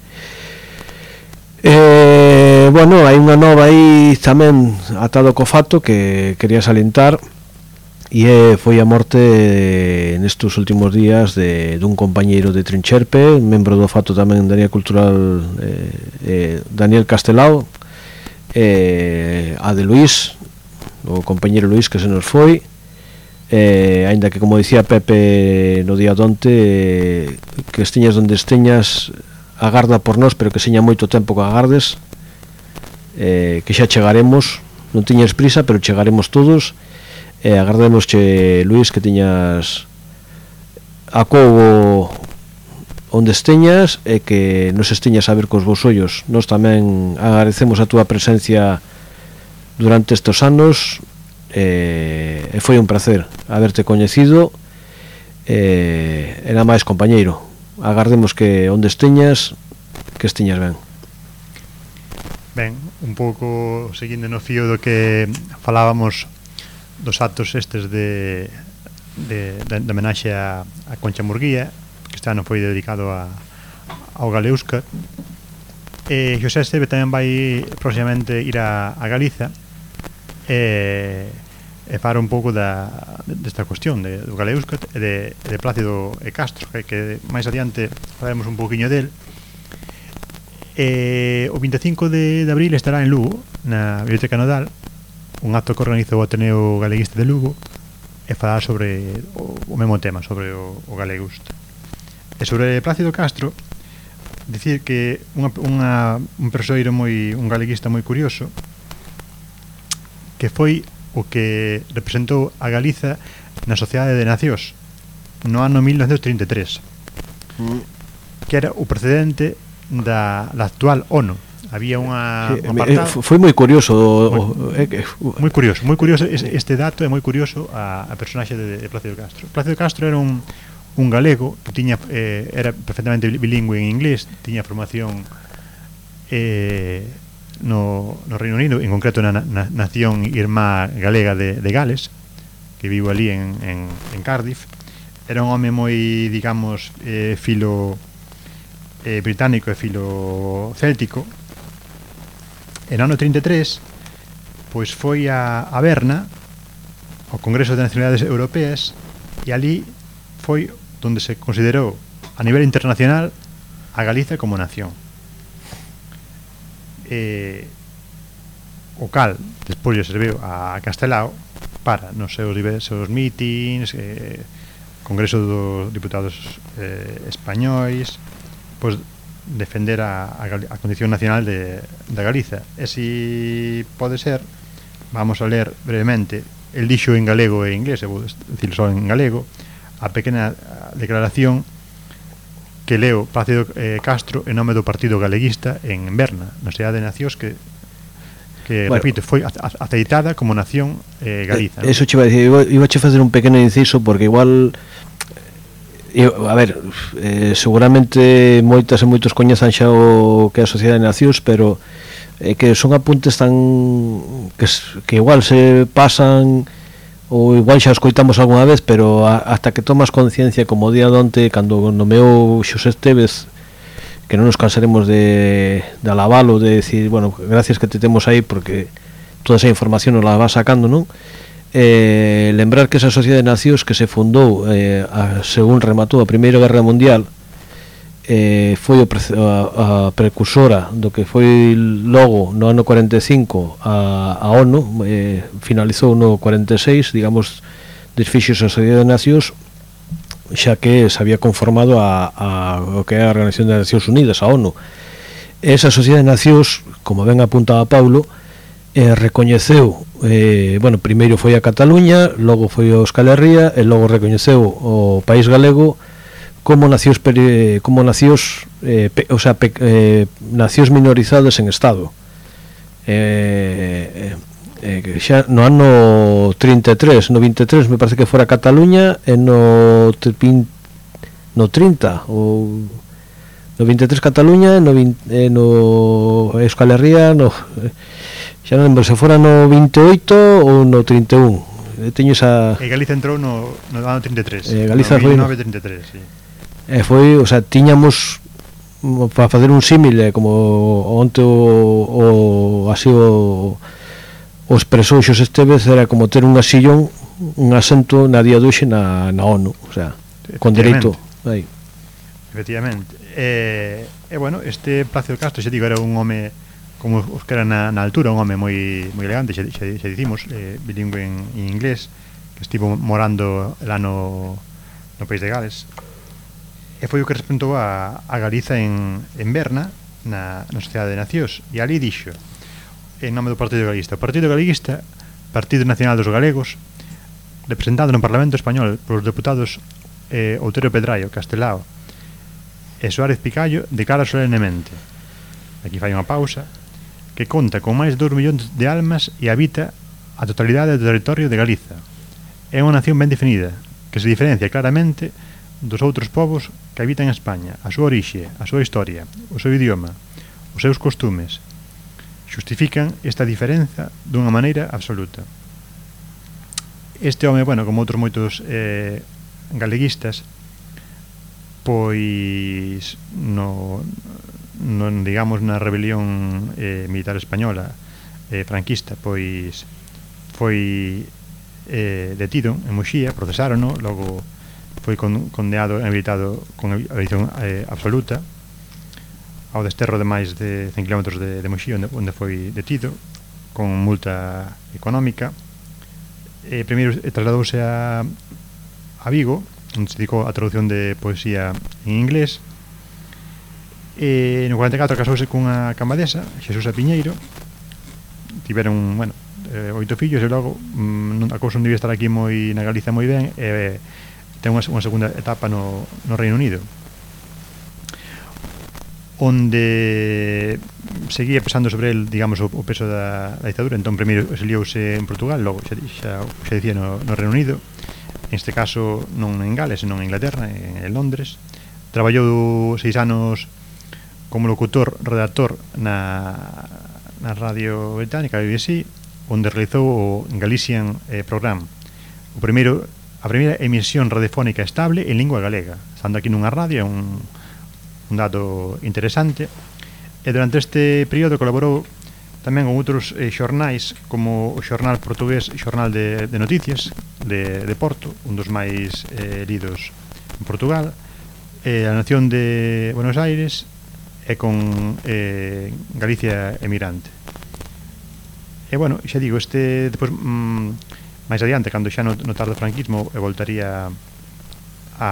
Eh, bueno, hai unha nova aí tamén atado co fato que quería salientar, e foi a morte eh, nestes últimos días de dun compañeiro de Trincherpe, membro do Fato tamén da área cultural, eh, eh, Daniel Castelao, eh, a de Luís, o compañeiro Luís, que se nos foi, eh, aínda que, como dicía Pepe no día donte, eh, que esteñas donde esteñas, agarda por nós, pero que seña moito tempo que agardes, eh, que xa chegaremos, non tiñas prisa, pero chegaremos todos. E eh, agardemos che, Luís, que tiñas acogo onde esteñas e que nos esteñas a ver cos vos ollos. Nos tamén agradecemos a túa presencia durante estes anos, e, e foi un placer haberte coñecido, e, e nada máis, compañeiro, agardemos que onde esteñas, que esteñas ben. Ben, un pouco seguindo no fío do que falábamos dos actos estes de de, de, de homenaxe a, a Concha Murguía, que este ano foi dedicado a, ao Galeúscar. E Xosé Esteve tamén vai próximamente ir a, a Galiza e, e falar un pouco da, desta cuestión de, do Galeúscar e de, de Plácido e Castro, que, que máis adiante falaremos un pouquiño del. E, o vinte e cinco de, de abril estará en Lugo, na Biblioteca Nodal, un acto que organiza o Ateneo Galeguista de Lugo, e falar sobre o, o mesmo tema, sobre o, o Galegusta. E sobre Plácido Castro, dicir que unha, unha, un persoeiro moi, un galeguista moi curioso, que foi o que representou a Galiza na Sociedade de Nacións no ano mil novecentos trinta e tres, mm. que era o precedente da, da actual ONU. Había unha, sí, un apartado. Foi moi curioso moi, eh, que, moi curioso, moi curioso este dato, é moi curioso a, a personaxe de, de Plácido Castro. Plácido Castro era un, un galego que tiña eh, era perfectamente bilingüe en inglés, tiña formación eh, no, no Reino Unido, en concreto na, na nación irmá galega de, de Gales, que vive ali en, en, en Cardiff. Era un home moi, digamos, eh, filo eh, británico e filo céltico. En ano trinta e tres, pois foi a, a Berna, ao Congreso de Nacionalidades Europeas, e ali foi onde se considerou a nivel internacional a Galiza como nación. E, o cal despois lle serviu a Castelao para nos seus diversos mítins, eh, Congreso dos Diputados eh, españois, pois defender a, a, a condición nacional de, de Galiza. E si pode ser, vamos a ler brevemente, el dixo en galego e inglés, vou dicir só en galego, a pequena declaración que leo Plácido eh, Castro en nome do Partido Galeguista en Berna, na Sociedade de Nacións, que que, bueno, repito, foi aceitada como nación eh, Galiza. Eh, eso che iba a dicir, iba, iba a facer un pequeno inciso, porque igual eu, a ver, eh, seguramente moitas e moitos coñezan xa o que é a Sociedade de Nacións, pero eh, que son apuntes tan que, que igual se pasan ou igual xa os coitamos algunha vez, pero a, hasta que tomas conciencia, como o día donte cando nomeou Xosé Estévez, que non nos cansaremos de, de alabalo, de decir, bueno, gracias que te temos aí, porque toda esa información nos la va sacando, non? Eh, lembrar que esa Sociedade de Nacións que se fundou eh, a, según rematou a Primeira Guerra Mundial, eh, foi o pre, a, a precursora do que foi logo no ano cuarenta e cinco a, a ONU, eh, finalizou no cuarenta e seis, digamos, desfixos a Sociedade de Nacións, xa que se había conformado a, a o que é a Organización das Nacións Unidas, a ONU. Esa Sociedade de Nacións, como ben apuntaba Paulo, eh, recoñeceu, eh, bueno, primeiro foi a Cataluña, logo foi a Euskal Herria, e logo recoñeceu o país galego como nacións como nacións eh, pe, o sea, pe, eh, nacións minorizadas en Estado. Eh, eh, eh, xa no ano trinta e tres, no vinte e tres me parece que fora Cataluña, e no no trinta ou no vinte e tres Cataluña, e no, eh, no Euskal Herria, no xa non lembro se fora no vinte e oito ou no trinta e un. Teño esa... E Galiza entrou no, no ano trinta e tres. Eh, Galiza no foi mil novecentos trinta e tres, sí. E foi, o sea, tiñamos para facer un símil, eh, como onte o, o así o, o expresou Xosé Estévez, era como ter un asillón un asento na día de hoxe na, na ONU, o sea, con dereito aí. Efectivamente. E, e bueno, este Plácido Castro, xa digo, era un home como os que era na, na altura, un home moi moi elegante, xa, xa, xa dicimos, eh, bilingüe en, en inglés, que estivo morando el ano no país de Gales. E foi o que representou a, a Galiza en, en Berna, na, na Sociedade de Nacións, e ali dixo, en nome do Partido Galeguista: o Partido Galeguista, Partido Nacional dos Galegos, representado no Parlamento Español polos deputados eh, Outeiro Pedraio, Castelao e Suárez Picallo, declara solemnemente, aquí fai unha pausa, que conta con máis de dous millóns de almas e habita a totalidade do territorio de Galiza. É unha nación ben definida, que se diferencia claramente dos outros povos que habitan en España, a súa orixe, a súa historia, o seu idioma, os seus costumes, xustifican esta diferenza dunha maneira absoluta. Este home, bueno, como outros moitos eh, galeguistas, pois no, no digamos na rebelión eh, militar española eh, franquista, pois foi eh, detido en Muxía, procesárono, logo foi con, condenado e habilitado con abolición eh, absoluta ao desterro de máis de cen kilómetros de, de Muxía, onde, onde foi detido con multa económica. Eh, primeiro trasladouse a, a Vigo, onde se dedicou a traducción de poesía en inglés. E no cuarenta e catro casouse cunha cambadesa, Xesusa Piñeiro. Tiveron, bueno, eh, oito fillos, e logo mm, a cousa non debía estar aquí moi na Galiza moi ben, e eh, ten unha, unha segunda etapa no, no Reino Unido, onde seguía pesando sobre el, digamos, o, o peso da, da ditadura. Entón primeiro exiliouse en Portugal, logo xa, xa, xa dicía no, no Reino Unido, en este caso non en Gales, senón en Inglaterra, en, en Londres. Traballou seis anos como locutor, redactor na, na radio británica, B B C, onde realizou o Galician eh, Program, o primeiro, a primeira emisión radiofónica estable en lingua galega, estando aquí nunha radio, un, un dato interesante. E durante este período colaborou tamén con outros eh, xornais, como o xornal portugués Xornal de, de Noticias de, de Porto, un dos máis eh, lidos en Portugal, eh, a Nación de Buenos Aires, e con eh, Galicia Emigrante. E bueno, xa digo, este depois mm, máis adiante, cando xa no, no tardo franquismo, e voltaría a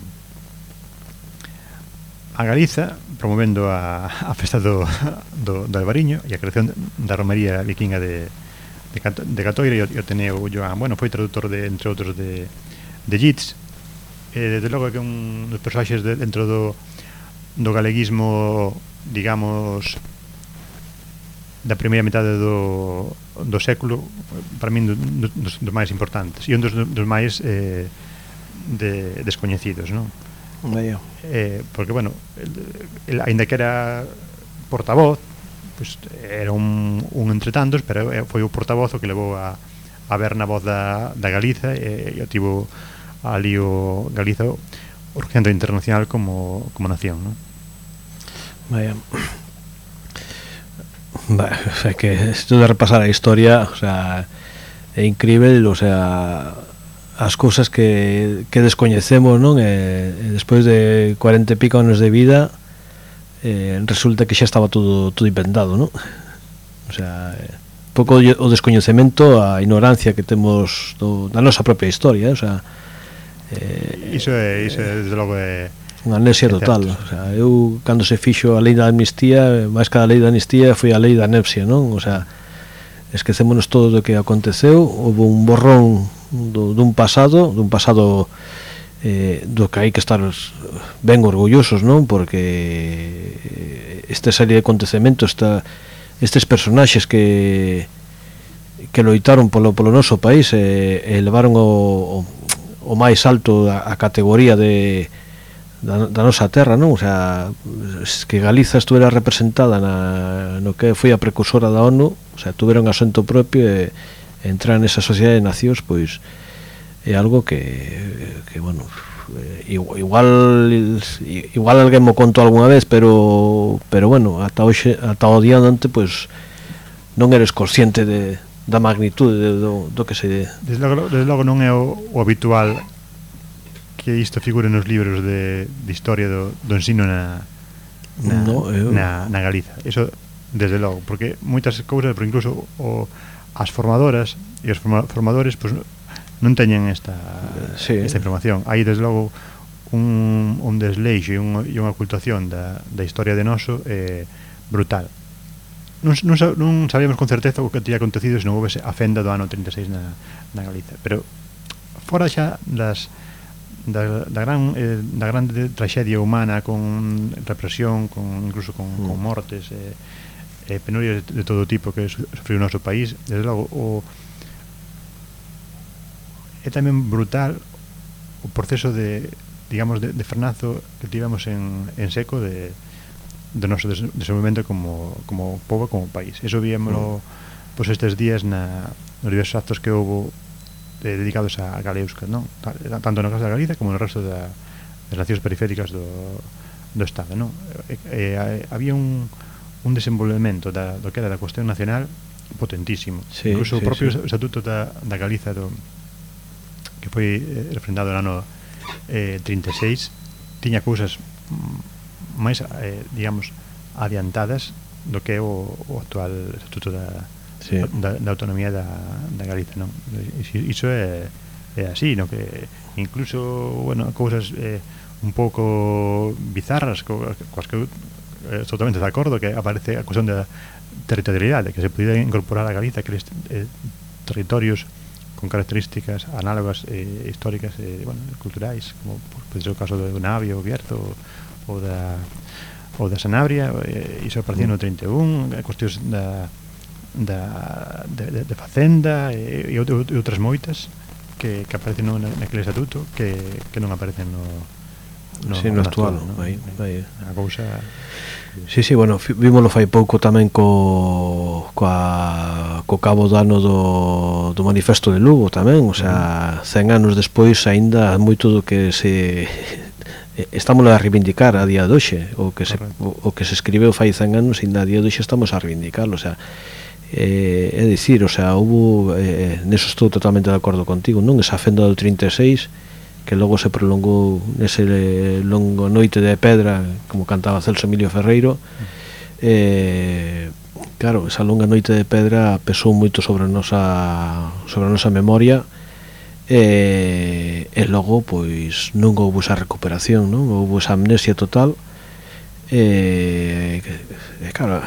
a Galiza, promovendo a, a festa do, do, do Albariño e a creación da romería vikinga de, de, de Catoira e o, o Teneo Joan. Bueno, foi traductor, de, entre outros, de, de Yeats. E desde logo que un dos personaxes de, dentro do, do galeguismo, digamos, da primeira metade do, do século, para min do, dos, dos máis importantes e un dos, dos máis eh, de, descoñecidos, non? Eh, porque, bueno, el, el, ainda que era portavoz, pues, era un, un entre tantos, pero foi o portavoz o que levou a, a ver na voz da, da Galiza, e, e tivo ali o Galiza urgente internacional como, como nación, non? Vaya. Vaya, é que esto de repasar a historia, o sea, é incrível, o sea, as cousas que, que descoñecemos, non? E, e despois de cuarenta e pico anos de vida, eh, resulta que xa estaba todo, todo inventado, non? O sea, eh, pouco o descoñecemento, a ignorancia que temos do, da nosa propia historia, eh? O sea, eh, iso é, iso é, desde logo é unha amnesia total. O sea, eu, cando se fixo a lei da amnistía, máis que a lei da amnistía, foi a lei da amnesia, non? O sea, esquecémonos todo do que aconteceu, houve un borrón do, dun pasado, dun pasado eh, do que hai que estar ben orgullosos, non? Porque esta serie de acontecementos, esta, estes personaxes que que loitaron polo, polo noso país e, e levaron o, o, o máis alto a, a categoría de da, da nosa terra, non? O sea, que Galiza estuera representada na, no que foi a precursora da ONU, o sea, tuveron asento propio e entrar nesa sociedade de nacións, pois é algo que, que bueno, igual igual alguén mo contou algunha vez, pero pero bueno, ata hoxe, ata o día onte, pois non eres consciente de, da magnitude do, do que se... Desde logo, desde logo non é o, o habitual que isto figure nos libros de, de historia do, do ensino na, na, no, eu... na, na Galiza. Eso, desde logo, porque moitas cousas, pero incluso o, as formadoras e os forma, formadores pues, non teñen esta, sí. esta información. Hai, desde logo, un, un desleixo e, un, e unha ocultación da, da historia de noso eh, brutal. Non, non, non sabíamos con certeza o que tinha acontecido se non houvese a fenda do ano trinta e seis na, na Galiza, pero fora xa das, da, da, gran, eh, da grande traxedia humana con represión, con, incluso con, mm. con mortes e eh, eh, penurias de, de todo tipo que sufriu o noso país, desde logo o, é tamén brutal o proceso de, digamos, de, de frenazo que tivemos en, en seco de do noso desenvolvemento como, como povo, como país. Eso víamoslo mm. pues, estes días na, nos diversos actos que houve eh, dedicados a Galeusca, non? Tanto no caso da Galiza como no resto da, das nacións periféricas do, do Estado, non? Eh, eh, había un, un desenvolvemento da, do que era da cuestión nacional potentísimo. Sí, incluso sí, o propio sí. estatuto da, da Galiza do, que foi eh, refrendado no ano eh, trinta e seis tiña cousas máis, eh, digamos, adiantadas do que é o, o actual estatuto da, sí. da, da autonomía da, da Galiza, non? Iso é, é así, no? Que incluso, bueno, cousas eh, un pouco bizarras co, coas que eh, totalmente de acordo, que aparece a cuestión da territorialidade, que se pudiera incorporar a Galiza aqueles eh, territorios con características análogas eh, históricas e eh, bueno, culturais, como por ser o caso do Navio, o Bierzo, ou da ou da Sanabria, eh, iso aparecía no trinta e un, cuestións da da de, de facenda e, e outras moitas que, que aparecen no, naquele estatuto que, que non aparecen no no, sí, no, no actual, actual, no? Aí, aí. A cousa. Sí, sí, bueno, vímoslo fai pouco tamén co coa co cabo do ano do, do manifesto de Lugo tamén, o sea, cen anos despois aínda moito do que se estamos a reivindicar a día de hoxe, o que se o, o que se escribeu fai cen anos aínda a día de hoxe estamos a reivindicarlo, o sea, eh, é dicir, o sea, hubo eh, neso estou totalmente de acordo contigo, non? Esa fenda do trinta e seis que logo se prolongou nese longo noite de pedra, como cantaba Celso Emilio Ferreiro, eh, claro, esa longa noite de pedra pesou moito sobre a nosa sobre a nosa memoria. E, e logo pois non houve esa recuperación, non? Houve esa amnesia total e, e claro,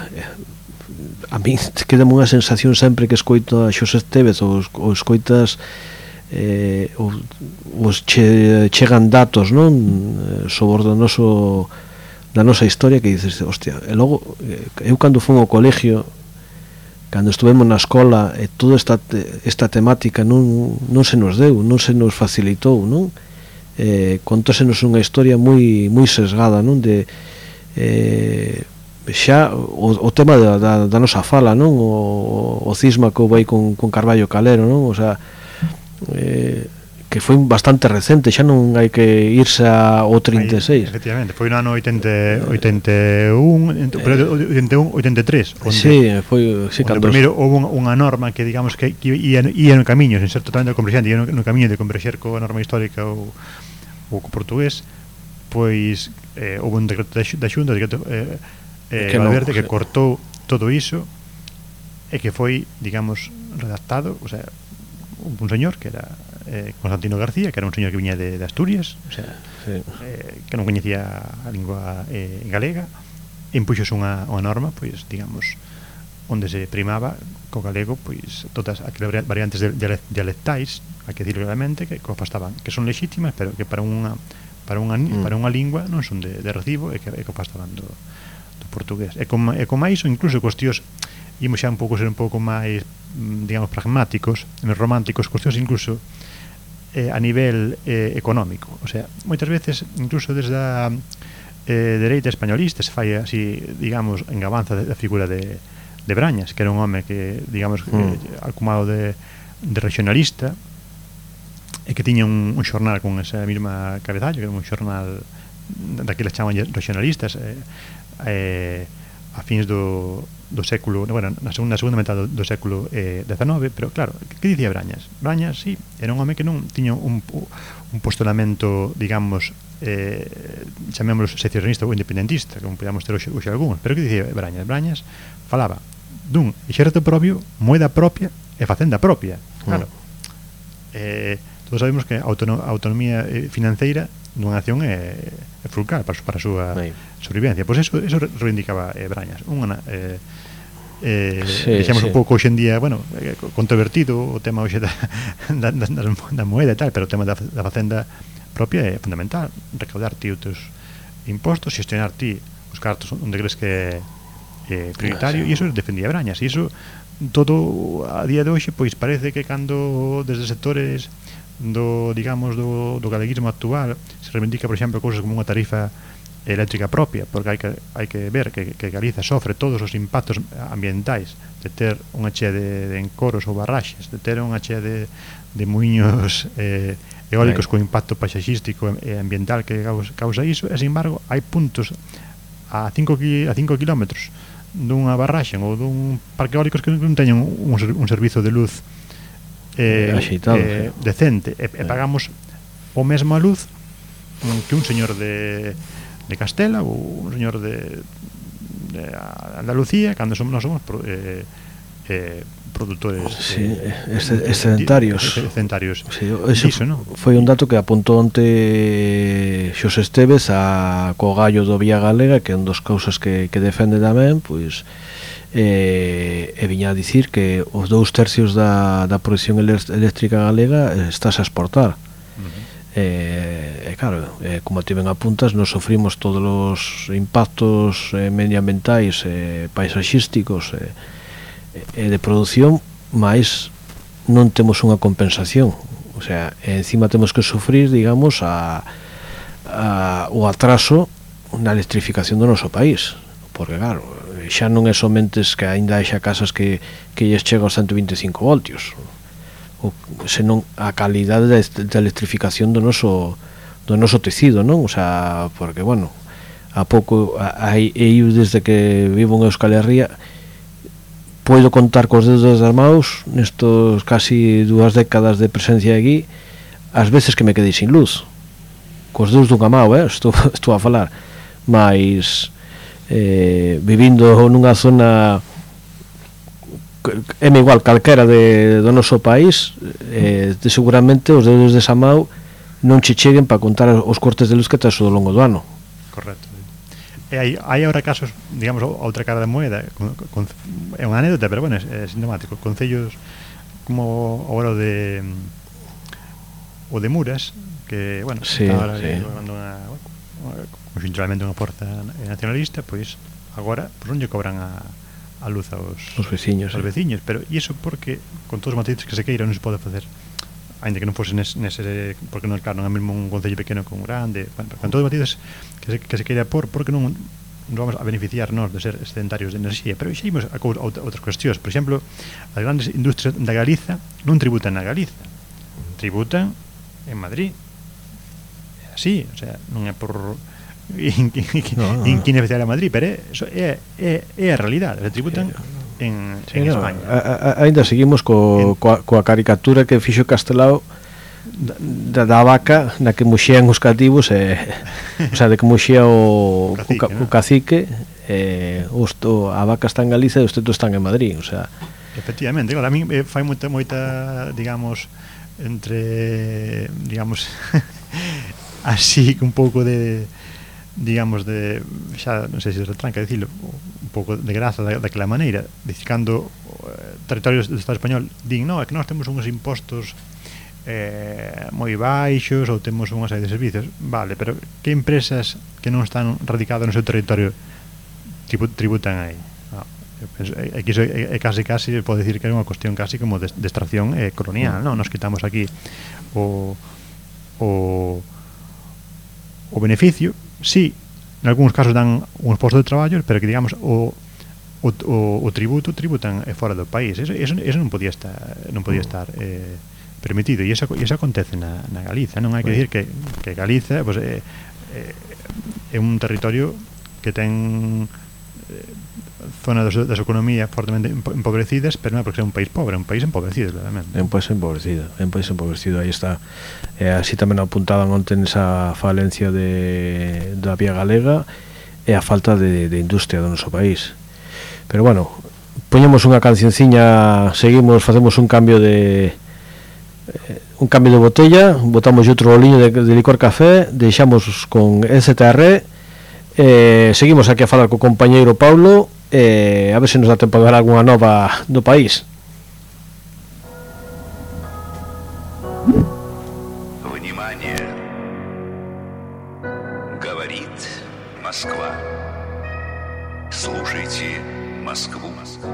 a mí queda unha sensación sempre que escoito a Xosé Tevez ou, ou escoitas eh, ou, os che, chegan datos, non? Sobre o noso da nosa historia que dices, hostia, e logo eu cando fui ao colegio, cando estuvemos na escola e toda esta, esta temática non, non se nos deu, non se nos facilitou, non? Eh, contósenos unha historia moi moi sesgada, non? De eh, xa o, o tema da, da, da nosa fala, non? O, o cisma que houve aí con, con Carballo Calero, non? O sea, eh, que foi bastante recente, xa non hai que irse ao trinta e seis. Aí, efectivamente, foi no ano oitenta e un, pero oitenta e un, oitenta e tres, onde, sí, foi, sí, onde primeiro houve unha norma que, digamos, que ia, ia no camiño, sen ser totalmente converxente, ia no, no camiño de converxer coa norma histórica ou, ou co portugués, pois eh, houve un decreto da Xunta, decreto eh, eh, Valverde, que cortou todo iso e que foi, digamos, redactado, o sea, un señor que era eh, Constantino García, que era un señor que viña de, de Asturias, o sea, sí. eh, que non coñecía a lingua eh, galega, e impuxos unha, unha norma, pois, digamos, onde se primaba co galego, pois, todas aquelas variantes dialectais, hai que dicirlo claramente, que copastaban, que son lexítimas, pero que para unha para unha, mm. para unha lingua non son de, de recibo, e que, que copastaban do, do portugués. E con, e con máis, ou incluso cuestións, imos xa un pouco ser un pouco máis, digamos, pragmáticos, románticos, cuestións incluso eh, a nivel eh, económico. O sea, moitas veces, incluso desde a eh, dereita españolista se fai así, digamos, en gabanza da figura de, de Brañas, que era un home que, digamos, mm. eh, acumado de, de regionalista, e que tiña un, un xornal con esa mesma cabezallo, que era un xornal daqueles chaman regionalistas, eh, eh, a fins do, do século, bueno, na segunda, na segunda metade do, do século eh, dezenove, pero claro, que dicía Brañas? Brañas, sí, era un home que non tiña un, un postulamento, digamos, eh, chamémoslo secesionista ou independentista, como podíamos ter hoxe, hoxe algúns, pero que dicía Brañas? Brañas falaba dun exército propio, moeda propia e facenda propia, claro. Mm. Eh, todos sabemos que a autonomía financeira dunha nación é, é fulcral para, para a súa sí. sobrevivencia. Pois eso, eso reivindicaba eh, Brañas. Unha, eh, eh, sí, dixemos sí. un pouco hoxe en día, bueno, eh, controvertido o tema hoxe da, da, da, da moeda e tal, pero o tema da, da facenda propia é fundamental. Recaudar ti os teus impostos, xestionar ti os cartos onde crees que é prioritario, e sí. iso defendía Brañas. E iso, todo a día de hoxe, pois parece que cando desde sectores do, digamos, do, do galeguismo actual se reivindica, por exemplo, cousas como unha tarifa eléctrica propia, porque hai que, hai que ver que, que Galiza sofre todos os impactos ambientais de ter unha chea de, de encoros ou barraxes, de ter unha chea de, de muiños eh, eólicos con impacto paisaxístico e ambiental que causa iso, e, sin embargo, hai puntos a cinco kilómetros dunha barraxe ou dun parque eólicos que non teñen un, un servizo de luz Eh, Axitado, eh, decente e, e pagamos o mesmo a luz que un señor de, de Castela ou un señor de, de Andalucía cando somos, nós somos eh, eh, produtores sí, eh, excedentarios excedentarios sí, eso ¿no? Foi un dato que apuntou onte Xosé Esteves a co gallo do Vía Galega, que é un dos causas que, que defende tamén, pois E, e viña a dicir que os dous tercios da, da produción eléctrica galega estás a exportar. Uh-huh. e, e claro, e, como ti ben apuntas, nos sofrimos todos os impactos eh, medioambientais e paisaxísticos e, e de produción, mas non temos unha compensación, o sea, encima temos que sufrir, digamos, a, a, o atraso na electrificación do noso país, porque claro, xa non é somente que aínda hai xa casas que, que lles chega aos ciento veinticinco voltios, o, senón a calidade da, da electrificación do noso do noso tecido, non? O sea, porque, bueno, a pouco hai, eu desde que vivo en Euskal Herria podo contar cos dedos das mãos nestos casi dúas décadas de presencia aquí as veces que me quedei sin luz, cos dedos dunha mão, eh? estou, estou a falar, mas Eh, vivindo nunha zona é igual calquera de, do noso país, eh, de seguramente os dedos de Samao non che cheguen para contar os cortes de luz que tes ao longo do ano. Correcto. E hai, hai agora casos, digamos, a outra cara da moeda, con, con, é unha anécdota, pero bueno, é, é sintomático. Concellos como agora o de o de Muras, que, bueno, sí, está agora sí. levando unha, unha conxunturalmente unha forza nacionalista, pois agora pois non lle cobran a, a luz aos, os veciños, aos veciños, pero e iso porque con todos os matices que se queira non se pode facer, aínda que non fose nese, nese porque non, claro, non é mesmo un concello pequeno con un grande, bueno, con todos os matices que se, que se queira por, porque non nos vamos a beneficiarnos de ser sedentarios de enerxía, pero xeimos a, a outras cuestións. Por exemplo, as grandes industrias da Galiza non tributan na Galiza, tributan en Madrid. É así, o sea, non é por inquine especial a Madrid, pero eso é, é, é a realidade, se tributan en, sí, en no, España. A, a, ainda seguimos co, en, coa, coa caricatura que fixo Castelao da, da vaca na que muxían os cativos, e, o sea, de que muxía o, o cacique, o, ¿no? o cacique e, os, o, a vaca está en Galiza e os tetos están en Madrid, o sea, efectivamente, claro, a mí eh, fai moita, moita, digamos, entre, digamos, así que un pouco de, digamos, de, xa non sei se retranca dicilo, un pouco de graza da, daquela maneira, dicando eh, territorios do Estado español din, non, é que nós temos uns impostos eh, moi baixos ou temos unha serie de servicios, vale, pero que empresas que non están radicadas no seu territorio tributan aí? No, penso, é, é, é, é casi casi pode decir que é unha cuestión casi como de, de extracción eh, colonial, non? Nos quitamos aquí o o o beneficio, sí, en algúns casos dan uns postos de traballo, pero que, digamos, o, o, o, o tributo tributan fora do país. Eso, eso, eso non podía estar non podía estar eh, permitido, e eso, eso acontece na, na Galiza. Non hai que dicir que, que Galiza pues, é, é un territorio que ten zona das, das economías fortemente empobrecidas, pero non é porque é un país pobre, é un país empobrecido, claramente. É un país empobrecido, é un país empobrecido, aí está. E así tamén apuntaban onte nesa falencia de, da vía galega e a falta de, de industria do noso país. Pero bueno, poñemos unha cancionciña, seguimos, facemos un cambio de eh, un cambio de botella, botamos outro boliño de, de licor café, deixamos con E Z R, eh, seguimos aquí a falar co compañeiro Paulo, eh, a ver se nos dá tempo de ver algunha nova do país. Внимание! Говорит Москва. Слушайте Москву.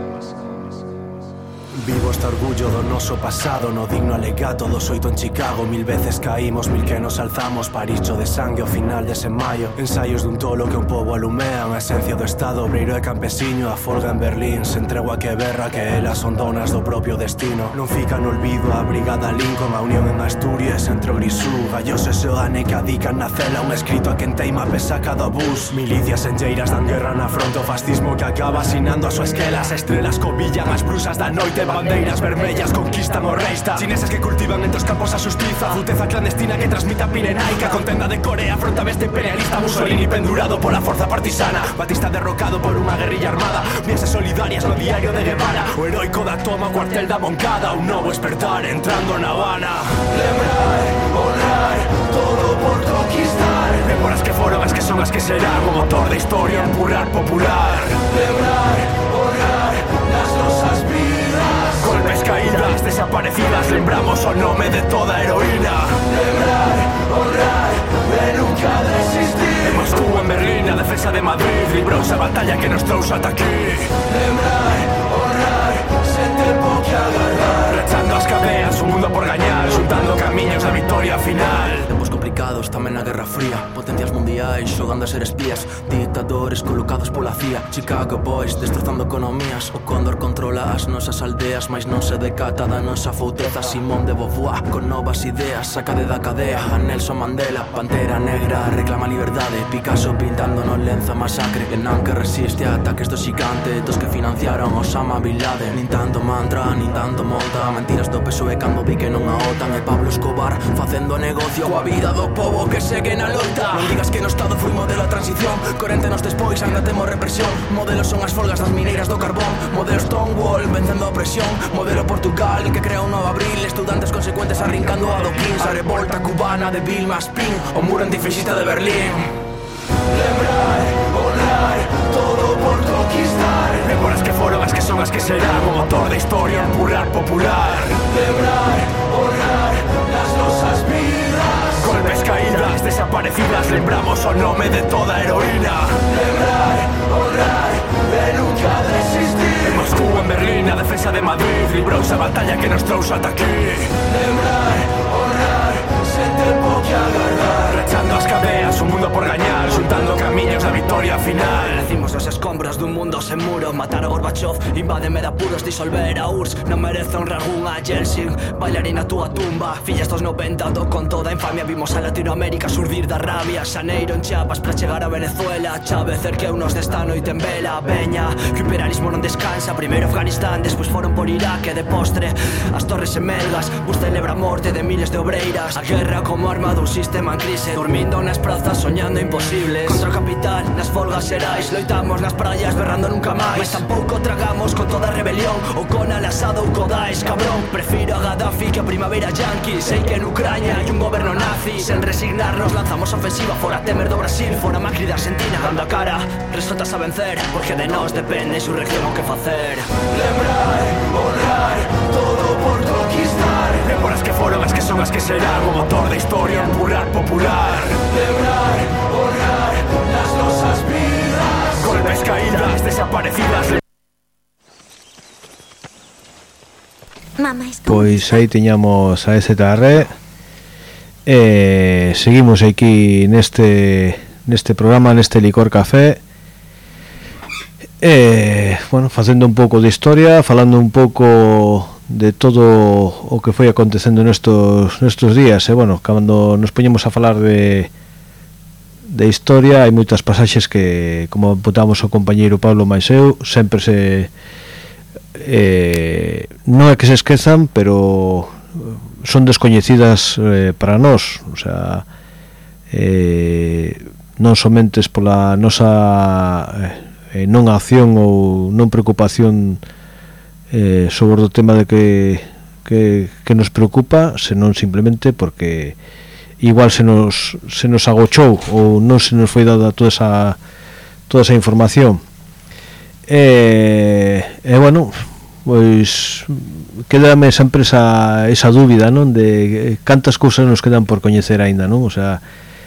Vivo este orgullo do noso pasado, no digno alegato do oito en Chicago. Mil veces caímos, mil que nos alzamos, paricho de sangue ao final dese maio. Ensaios dun tolo que un pobo alumea, a esencia do estado obreiro e campesiño. A folga en Berlín, sen tregua que berra, que elas son donas do propio destino. Non fica no olvido a brigada Lincoln, a unión en Asturias entre o grisú. Gallos e Seoane que adican na cela, un escrito a quen teima pesa cada bus. Milicias enlleiras dan guerra na fronte, o fascismo que acaba asinando a súa esquela. As estrelas cobillan as brusas da noite, bandeiras vermellas conquistan o reista. Chineses que cultivan entre os campos a xustiza, futeza clandestina que transmite a pirenaica. Contenda de Corea fronte a besta imperialista, Mussolini pendurado pola forza partisana, Batista derrocado por unha guerrilla armada, viaxes solidarias no diario de Guevara, o heroico da toma, o cuartel da Moncada, un novo espertar entrando na Habana. Lembrar, honrar, todo por conquistar, memorias que foron as que son as que serán, o motor da historia, empurrar popular. Lembrar, honrar, las losas vidas, golpes, caídas, desaparecidas, lembramos o nome de toda heroína. Lembrar, honrar, e nunca desistir. En Moscú, en Berlín, a defensa de Madrid, librouse a batalla que nos trouxe ata aquí. Lembrar, honrar, sen tempo que agarrar, rechando as cadeas, un mundo por gañar, xuntando camiños da victoria final. Tempos complicados, tamén na Guerra Fría, potencias mundiais xogando a ser espías, dictadores colocados pola C I A, Chicago Boys destrozando economías. O cóndor controla as nosas aldeas, mas non se decata da nosa fouteza. Simón de Beauvoir con novas ideas, saca de da cadea a Nelson Mandela, Pantera Negra reclama liberdade, Picasso pintando no lenzo a masacre, Lenan que resiste a ataques do xigante, dos que financiaron Osama Bin Laden. Nin tanto mantra, nin tanto monta, mentiras do P S O E cando vi que non a OTAN, e Pablo Escobar facendo negocio coa vida do pobo que segue na loita. Non digas que no Estado foi modelo a transición, corrente nos despois ainda temos represión. Modelos son as folgas das mineiras do carbón, modelo Stonewall vencendo a opresión, modelo Portugal que crea un novo abril, estudantes consecuentes arrincando a adoquins, a revolta cubana de Vilma Spin, o muro antifascista de Berlín. Lembrar, honrar, todo por conquistar, memorias que foron as que son as que serán, o motor da historia, empurrar popular. Lembrar, honrar, las losas vidas, golpes, caídas, desaparecidas, lembramos o nome de toda heroína. Lembrar, honrar, e nunca desistir. En Moscú, en Berlín, a defensa de Madrid, librouse a batalla que nos trouxe ata aquí. Lembrar, honrar, sen tempo que agarrar, rechando as cadeas, un mundo por gañar, xuntando camiños da victoria final. Decimos os escombros dun mundo sen muro, matar a Gorbachev, invádeme de apuros, disolver a U R S S, non merece honrar unha Yeltsin, bailarina túa tumba, fillas dos noventa, do con toda infamia, vimos a Latinoamérica surdir da rabia, Xaneiro en Chiapas para chegar a Venezuela, Chávez ergueunos desta noite en vela, veña, que o imperialismo non descansa, primeiro Afganistán, despois foron por Irak e de postre, as torres emelgas, Bush celebra a morte de miles de obreiras, a guerra como arma dun sistema en crise, dormindo nas prazas soñando imposibles, contra o capital, nas folgas xerais, loitamos nas praias berrando nunca máis, mas tampouco tragamos con toda a rebelión, ou con alasado ou co Daesh, cabrón, prefiro a Gaddafi que a primavera yankee, sei que en Ucrania hai un goberno nazi, sen resignarnos lanzamos ofensiva, fora Temer do Brasil, fora Macri da Argentina, dando a cara, resultas a vencer, porque de nós depende su región o que facer. Lembrar, honrar, todo por conquistar, memorias que foron as que son as que serán, o motor da historia, empurrar popular. Lembrar, honrar, las losas vidas, golpes, caídas, desaparecidas. Pois aí tiñamos a E Z R. Eh, seguimos aquí neste neste programa, neste Licor Café. Eh, bueno, facendo un pouco de historia, falando un pouco de todo o que foi acontecendo nestos nestes días, e eh, bueno, cando nos poñemos a falar de de historia hai moitas pasaxes que, como apuntamos o compañeiro Pablo máis eu, sempre se eh, non é que se esquezan, pero son descoñecidas eh, para nós, o sea, eh, non somentes pola nosa eh, non acción ou non preocupación eh, sobre o tema de que, que, que nos preocupa, senón simplemente porque igual se nos se nos agochou ou non se nos foi dada toda esa toda esa información. E, e bueno, pois quedame sempre esa, esa dúbida, non, de cantas cousas nos quedan por coñecer aínda, non? O sea,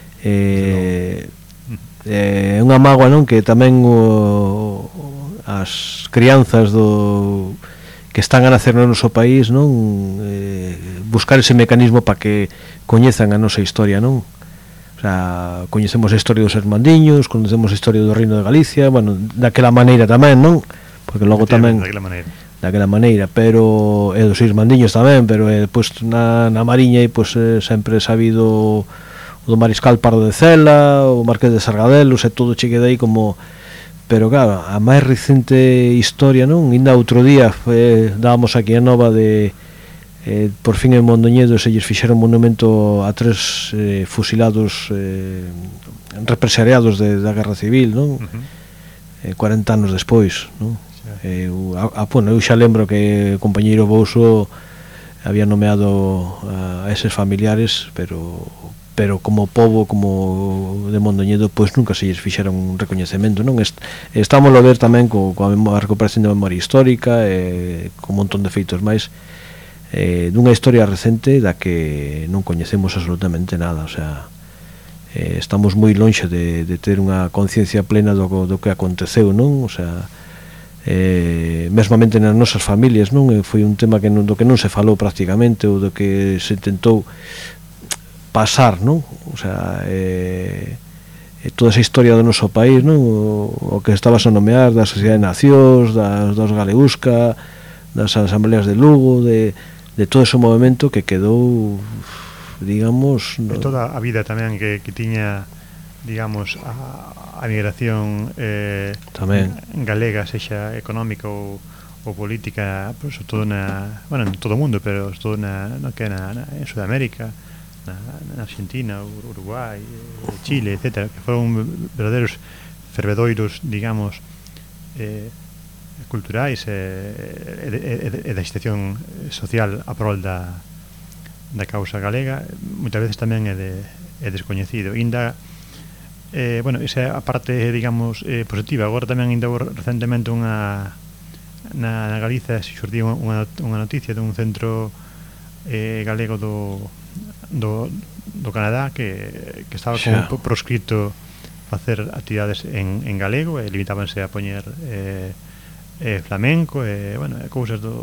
eh, é unha mágoa, non, que tamén o, as crianzas do que están a nacer no noso país, non, eh, buscar ese mecanismo para que coñezan a nosa historia, non? O sea, coñecemos a historia dos Hermandiños, coñecemos a historia do Reino de Galicia, bueno, daquela maneira tamén, non? Porque logo tamén daquela maneira, daquela maneira, pero e dos Irmandiños tamén, pero eh, pues, na, na Mariña e pues, eh, sempre he sabido o do Mariscal Pardo de Cela, o Marqués de Sargadelos, e todo chegue de aí como. Pero claro, a máis recente historia, non? Ainda outro día eh, dábamos aquí a nova de eh, por fin en Mondoñedo se lles fixeron monumento a tres eh, fusilados eh, represariados de, da Guerra Civil, non? Uh-huh. eh, cuarenta anos despois, non? Sí. Eh, a, a, bueno, eu xa lembro que o compañeiro Bouso había nomeado a, a eses familiares, pero pero como pobo, como de Mondoñedo, pois nunca se lles fixeron un recoñecemento, non? Est, estamos a ver tamén co, coa recuperación de memoria histórica e con un montón de feitos máis eh, dunha historia recente da que non coñecemos absolutamente nada, o sea, eh, estamos moi lonxe de, de ter unha conciencia plena do, do que aconteceu, non? O sea, eh, mesmamente nas nosas familias, non? Foi un tema que non, do que non se falou prácticamente, ou do que se intentou pasar, non? O sea, eh, toda esa historia do noso país, non? O, o que estabas a nomear da Sociedade de Nacións, das, dos Galeusca, das Asambleas de Lugo, de, de todo ese movimento que quedou, digamos, no... toda a vida tamén que, que tiña, digamos, a, a migración eh, tamén galega, sexa económica ou, ou política, pues, sobre todo na, bueno, en todo o mundo, pero sobre todo na, no, que na, na, en Sudamérica, Na, na Argentina, Uruguai, Chile, etcétera, que foron verdadeiros fervedoiros, digamos, eh, culturais e eh, eh, eh, da institución social a prol da, da causa galega, moitas veces tamén é, de, é descoñecido. Inda, eh, bueno, esa é a parte, digamos, eh, positiva. Agora tamén ainda recentemente unha na, na Galiza se xurdiu unha, unha noticia dun centro eh, galego do Do, do Canadá que, que estaba como sí. proscrito facer actividades en, en galego e limitábanse a poñer eh, eh, flamenco e, bueno, cousas do,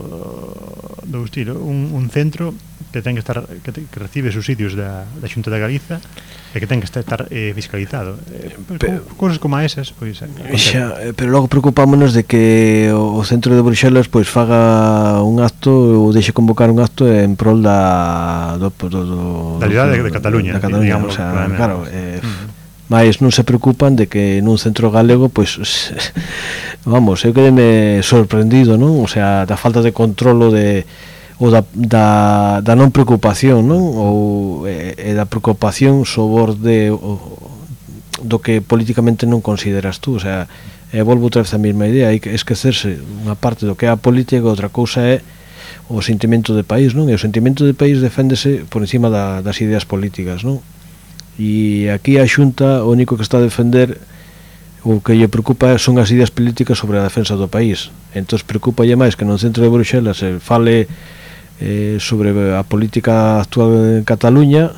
do estilo. Un, un centro que ten que estar que, te, que recibe subsidios da, da Xunta da Galiza e que ten que estar eh, fiscalizado. Eh, pero, cousas como esas, pois, xa, pero logo preocupámonos de que o centro de Bruxelas pois faga un acto ou deixe convocar un acto en prol da do, do, do, da liberdade de, de Cataluña, da Cataluña, digamos, o sea, claro, eh, uh-huh. Mas non se preocupan de que nun centro galego pois vamos, eu quedeme sorprendido, non? O sea, da falta de controlo de ou da, da, da non preocupación, non? Ou e, e da preocupación sobre o, do que políticamente non consideras tú, o sea, e volvo outra vez a mesma idea, hai que esquecerse unha parte do que é a política, outra cousa é o sentimento de país, non? E o sentimento de país deféndese por encima da, das ideas políticas, non? E aquí a Xunta o único que está a defender o que lle preocupa son as ideas políticas sobre a defensa do país. Entón preocupalle máis que no centro de Bruxelas se fale eh, sobre a política actual en Cataluña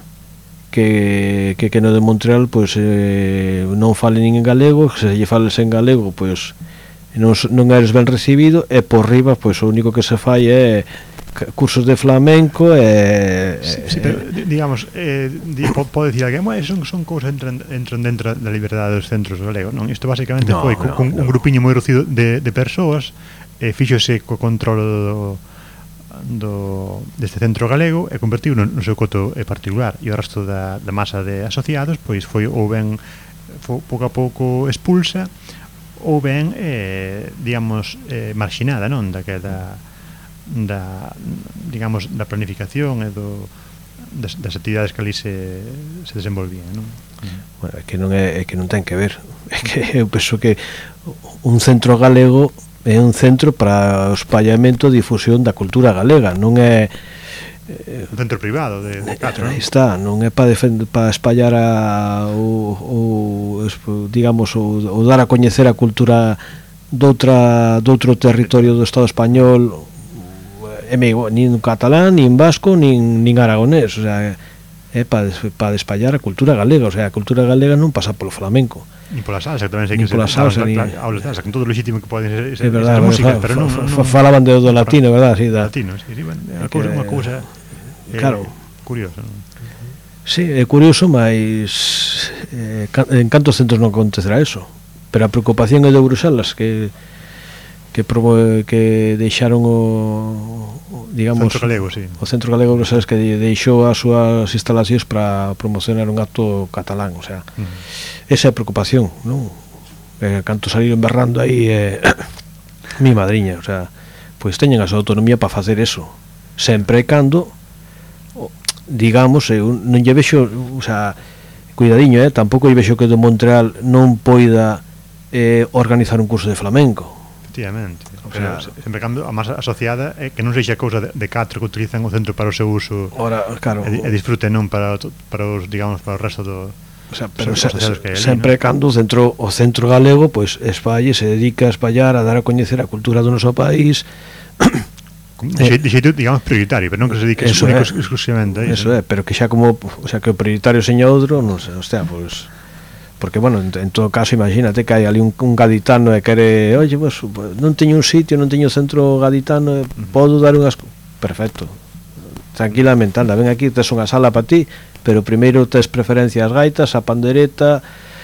que que, que no de Montreal pois, eh, non fale nin en galego, que se lle fales en galego pois non, non eres ben recibido e por riba pois o único que se fai é cursos de flamenco e sí, sí, pero, digamos eh, pode dicir que son, son cousas entran, entran dentro da liberdade dos centros galegos, non? Isto basicamente no, foi no, con, no. un grupiño moi reducido de, de persoas eh, fíxose co control do, do deste centro galego e convertiu no, no seu coto particular e o resto da, da masa de asociados pois foi ou ben pouco a pouco expulsa ou ben, eh, digamos, eh, marxinada, non? Da que da, da, digamos, da planificación e do das, das actividades que ali se, se desenvolvían, non? Bueno, é que non é, é que non ten que ver. É que eu penso que un centro galego é un centro para o espallamento e difusión da cultura galega, non é eh, un centro privado de, de catro, non? Está, non é para para espallar a o, o digamos o, o dar a coñecer a cultura doutra doutro territorio do Estado español, é meio nin catalán, nin vasco, nin nin aragonés, o sea, é para para espallar a cultura galega, o sea, a cultura galega non pasa polo flamenco. Ni pola salsa, que tamén sei que pola salsa, ni aulas de salsa, con todo o legítimo que poden ser esa verdad, música, pero non falaban de do latino, verdad, sí, da latino, sí, sí, é unha cousa claro, curiosa. Sí, é curioso, mas eh, en cantos centros non acontecerá eso. Pero a preocupación é de Bruxelas, que que provo, que deixaron o, digamos, Centro Galego, sí. O Centro Galego Bruxelas que deixou as súas instalacións para promocionar un acto catalán, o sea, uh -huh. esa é a preocupación, non? Eh, canto saíron berrando aí eh, mi madriña, o sea, pois teñen a súa autonomía para facer eso, sempre e cando, digamos, eu non lle vexo, o sea, cuidadiño, eh, tampouco lle vexo que de Montreal non poida eh, organizar un curso de flamenco. Efectivamente, o sea, sempre cando a máis asociada é que non sexa cousa de, de catro que utilizan o centro para o seu uso. Ora, claro, e, e disfruten non para para os, digamos, para o resto do, o sea, pero se, se, que ali, sempre ¿no? Cando o centro o centro galego pois pues, espalle, se dedica a espallar, a dar a coñecer a cultura do noso país. De, de xeito, digamos, prioritario, pero non que se dedique único, é, exclusivamente a iso. Eso é, pero que xa como, o sea, que o prioritario seña outro, non sei, hostia, pois pues, porque, bueno, en, en todo caso, imagínate que hai ali un, un gaditano e quere, oye, pues, non teño un sitio, non teño centro gaditano, uh -huh. podo dar unhas... Perfecto, tranquilamente, anda, ven aquí, tes unha sala para ti, pero primeiro tes preferencia as gaitas, a pandereta,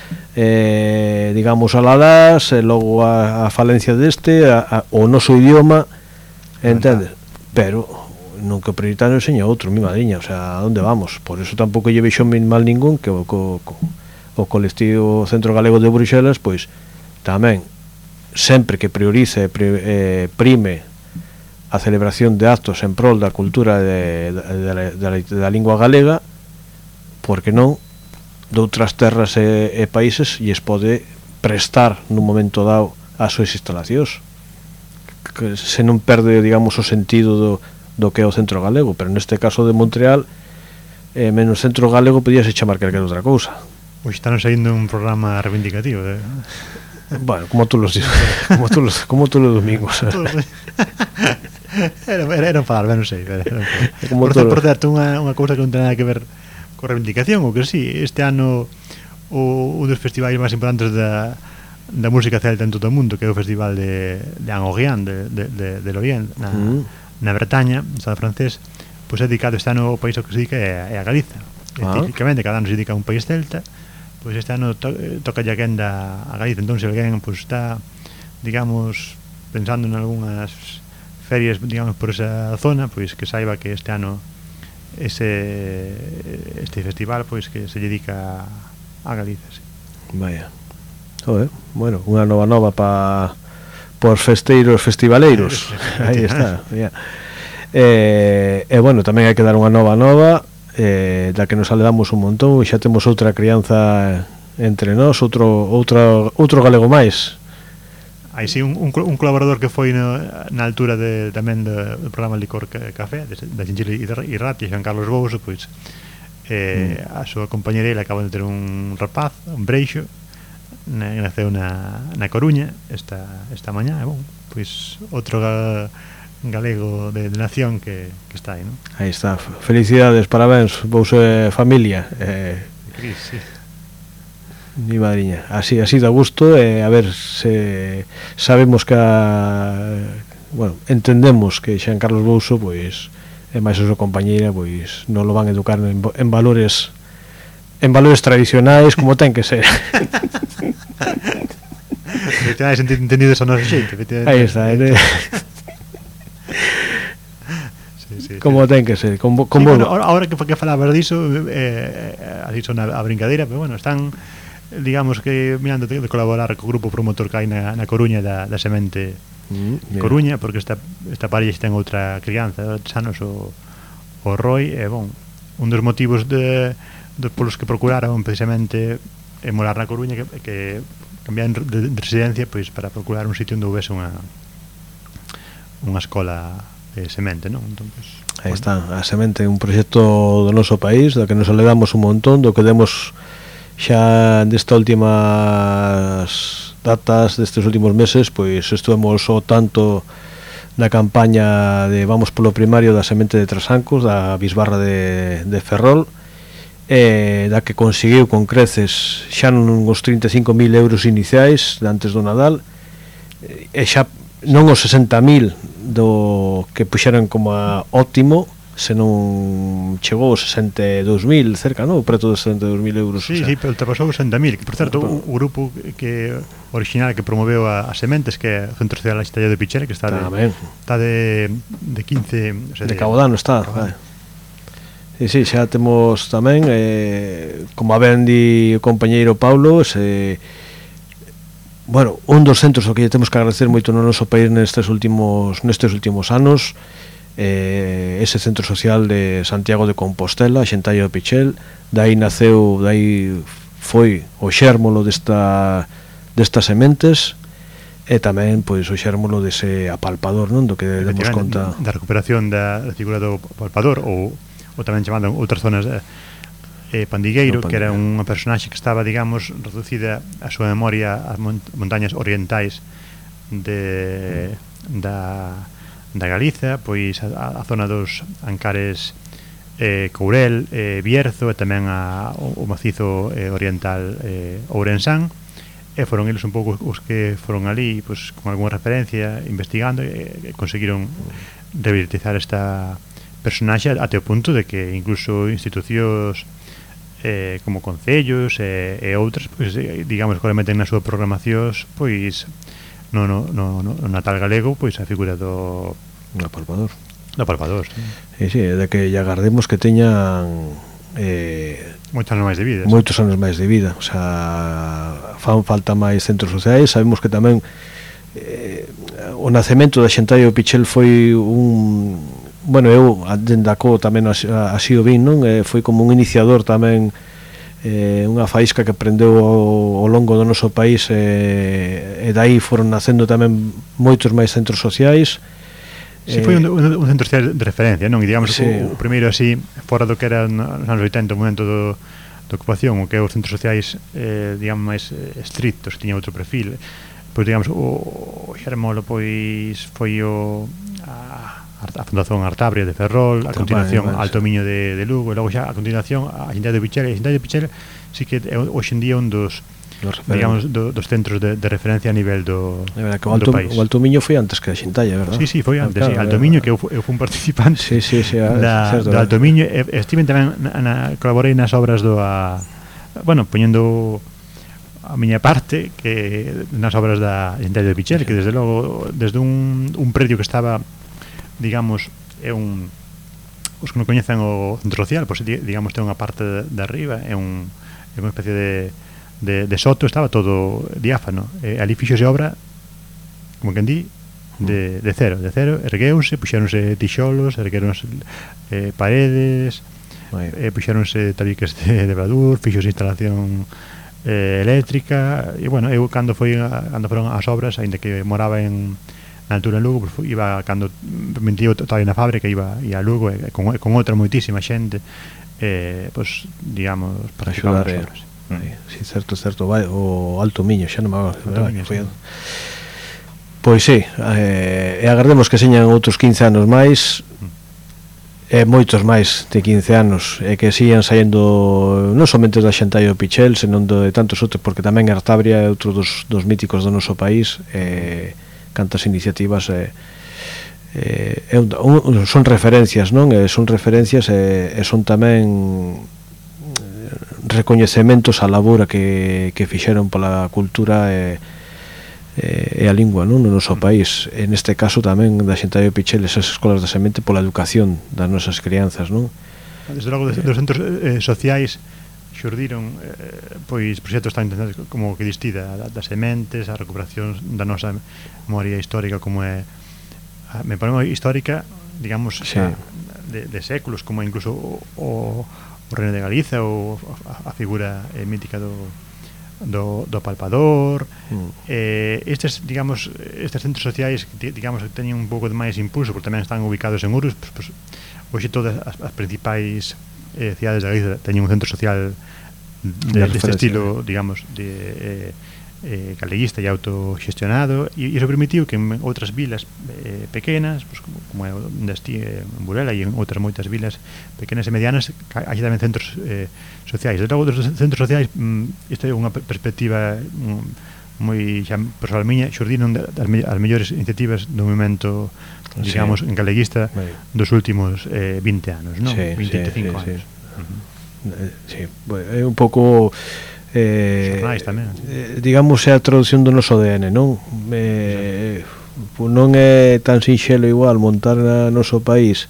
eh, digamos, a ladás, e logo a, a falencia deste, a, a, o noso idioma, entendes? Pero non que o prioritario seña outro, mi madriña, o sea, a onde vamos? Por eso tampouco lle vexo mal ningún que o... Co, co, o colectivo Centro Galego de Bruxelas pois tamén sempre que priorice eh, prime a celebración de actos en prol da cultura de, de, de, de, de da lingua galega, porque non doutras terras e, e países lles pode prestar nun momento dado as súas instalacións, que se non perde, digamos, o sentido do, do que é o Centro Galego, pero neste caso de Montreal eh, menos Centro Galego podíase chamar calquera outra cousa. Pois están saindo un programa reivindicativo, eh? Bueno, como tú los como tú los como tú los domingos. era era era para, ben non sei, era, era como por, por certo, unha unha cousa que non ten nada que ver con reivindicación, ou que si, sí, este ano o un dos festivais máis importantes da da música celta en todo o mundo, que é o festival de de Angorien, de de de, de Lorient, na mm. na Bretaña, no estado francés, pois é dedicado este ano o país ao que se dedica é, é a Galiza. Ah. Típicamente cada ano se dedica a un país celta. Pois este ano to, toca ya quenda a Galiza, entón se alguén pues, está, digamos, pensando en algunhas ferias, digamos, por esa zona, pois que saiba que este ano ese este festival pois que se dedica a Galiza, sí. Vaya. Joder, bueno, unha nova nova para por festeiros festivaleiros. Aí está, ya. Eh, e bueno, tamén hai que dar unha nova nova eh, da que nos alegramos un montón, xa temos outra crianza entre nós, outro outro outro galego máis. Aí si un, un, un colaborador que foi no, na altura de, tamén do, do programa Licor Café da Xinchil e Ratia, Juan Carlos Bouso, pois eh, mm. a súa compañeira acaba de ter un rapaz, un breixo, na, naceu na, na Coruña esta, esta mañá, e bon, pois outro ga, galego de, de nación que, que está aí, non? Aí está, felicidades, parabéns, Bouso e familia. Eh, Cris, sí. Mi madriña, así, así da gusto, e eh, a ver se sabemos que a, bueno, entendemos que Xan Carlos Bouso pois e máis a súa compañeira pois non lo van a educar en, en valores en valores tradicionais como ten que ser. Efectivamente, entendido esa nosa xeito, efectivamente. Aí está, eh. Sí, sí, como sí. Ten que ser, como, como... Sí, bueno, ahora que, que falabas diso, eh, así son a, a brincadeira, pero bueno, están digamos que mirando de colaborar co grupo promotor que hai na, na Coruña da, da semente mm, Coruña, porque esta, esta parella ten outra crianza, sanos o, o Roy, e bon, un dos motivos de, de polos que procuraron precisamente é morar na Coruña, que, que cambiaron de, de residencia pois para procurar un sitio onde houvese unha unha escola de semente, non? Entón, pues, aí bueno. Está, a semente é un proxecto do noso país, do que nos alegamos un montón, do que demos xa destas últimas datas, destes últimos meses, pois estuvemos o tanto na campaña de Vamos polo Primario da semente de Trasancos, da Bisbarra de, de Ferrol, e da que conseguiu con creces xa non os trinta e cinco mil euros iniciais de antes do Nadal, e xa non os sesenta mil do que puxeran como a óptimo, senón chegou aos sesenta e dous mil, cerca, non? Preto dos sesenta e dous mil euros. Sí, o sea. Sí, pero trapasou os sesenta mil, que por certo, o, o grupo que original que promoveu a, a sementes, que é o Centro Social Axitalle de Pichel, que está de, está de, de quince... O sea, de, de Cabodano está, vai. Sí, sí, xa temos tamén, eh, como a ben di o compañeiro Paulo, se... Bueno, un dos centros ao que lle temos que agradecer moito no noso país nestes últimos nestes últimos anos, eh, ese centro social de Santiago de Compostela, Xentaio de Pichel, dai naceu, dai foi o xérmolo desta destas sementes, e tamén pois o xérmolo dese apalpador, non, do que demos conta da recuperación da, da figura do apalpador, ou, ou tamén chamado en outras zonas de Eh, Pandigueiro, no, que era unha personaxe que estaba, digamos, reducida a súa memoria ás montañas orientais de, da, da Galiza, pois a, a zona dos Ancares, eh, Courel, eh, Bierzo, e tamén a, o, o macizo eh, oriental eh, Ourensán, e foron eles un pouco os que foron ali, pois, con algunha referencia, investigando, e, e conseguiron rehabilitar esta personaxe até o punto de que incluso institucións eh, como concellos e, e outras, pois, digamos, que meten na súa programacións, pois no, no, no, no Natal galego, pois a figura do do apalpador, do apalpador, sí. Sí, sí, de que lle agardemos que teñan eh, moitos anos máis de vida, moitos anos máis de vida, o sea, fan falta máis centros sociais. Sabemos que tamén eh, o nacemento da Xentaio Pichel foi un... Bueno, eu dende aco tamén así, así o vin, non? Eh, foi como un iniciador tamén, eh, unha faísca que prendeu ao, ao longo do noso país, eh, e dai foron nacendo tamén moitos máis centros sociais. Si, sí, foi un, un, un centro social de referencia, non? E digamos, sí. o, o primeiro así, fora do que era nos anos oitenta, o momento do, do ocupación, o que é os centros sociais, eh, digamos, máis estrictos, que tiña outro perfil. Pois, digamos, o, o xermolo, pois, foi o... A, a Fundación Artabria de Ferrol, a continuación Alto Miño de, de Lugo, e logo xa a continuación a Xentaio de Pichel. E a Xentaio de Pichel sí que é hoxe en día un dos, digamos, do, dos centros de, de referencia a nivel do, verdad, que o Alto, do país. O Alto Miño foi antes que a Xentaio, verdad? Sí, sí, foi antes, ah, claro, sí, Alto Miño, que eu, eu fui un participante sí, sí, sí, da, certo, do Alto Miño, e estive tamén na, na, colaborei nas obras do a, bueno, poñendo a miña parte que nas obras da Xentaio de Pichel, que desde logo desde un, un predio que estaba, digamos, é un, os que non coñecen o centro social, pois, digamos, ten unha parte de, de arriba, é un é unha especie de, de, de soto, estaba todo diáfano, e ali fixose obra, como que di, de, de cero, de cero, ergueuse, puxéronse tixolos, ergueronse eh, paredes, eh, puxéronse tabiques de, de bradur, fixose instalación eh, eléctrica, e bueno, eu cando foi cando foron as obras, aínda que moraba en na altura en Lugo, pues, iba cando mentío todavía na fábrica, iba ia a Lugo e con, con outra moitísima xente, eh, pues, digamos, para axudar as obras. Eh, sí, certo, certo, vai, o Alto Miño, xa non me acordo. Sí. Pois sí, eh, e agardemos que señan outros quince anos máis, e moitos máis de quince anos, e que sigan saíndo non somente da Xentaio Pichel, senón de tantos outros, porque tamén Artabria é outro dos, dos míticos do noso país, e eh, cantas iniciativas eh, eh, un, son referencias, non? Eh, son referencias e, e son tamén recoñecementos á labora que, que fixeron pola cultura e, e, e a lingua, non? No noso país, en este caso tamén da Xentaio Pichel, esas escolas de semente pola educación das nosas crianzas, non? Desde logo, dos centros eh, sociais xurdiron eh, pois proxectos tan interesantes como que distida das sementes, a recuperación da nosa memoria histórica, como é a memoria histórica, digamos, sí. a, de, de séculos, como incluso o, o, o Reino de Galiza ou a, a figura eh, mítica do do, do palpador. mm. eh, estes, digamos, estes centros sociais que, digamos, que teñen un pouco de máis impulso porque tamén están ubicados en Urus, pues, pues, hoxe todas as, as principais eh, cidades de Galiza teñen un centro social de, de este estilo, digamos, de eh, eh, galeguista e autogestionado, e iso permitiu que en outras vilas eh, pequenas, pues, como, como é onde esti en Burela e en outras moitas vilas pequenas e medianas, hai tamén centros eh, sociais. Desde logo, dos centros sociais, mm, isto é unha perspectiva mm, moi xa personal miña, xurdiron das me, as mellores iniciativas do movimento, digamos, sí. en galeguista sí. dos últimos eh, vinte anos, non? Sí, vinte e cinco sí, anos. Sí. Uh-huh. Sí, bueno, é un pouco eh, xornais tamén, sí. eh, digamos, é a traducción do noso A D N, non? Eh, non é tan sinxelo igual montar no noso país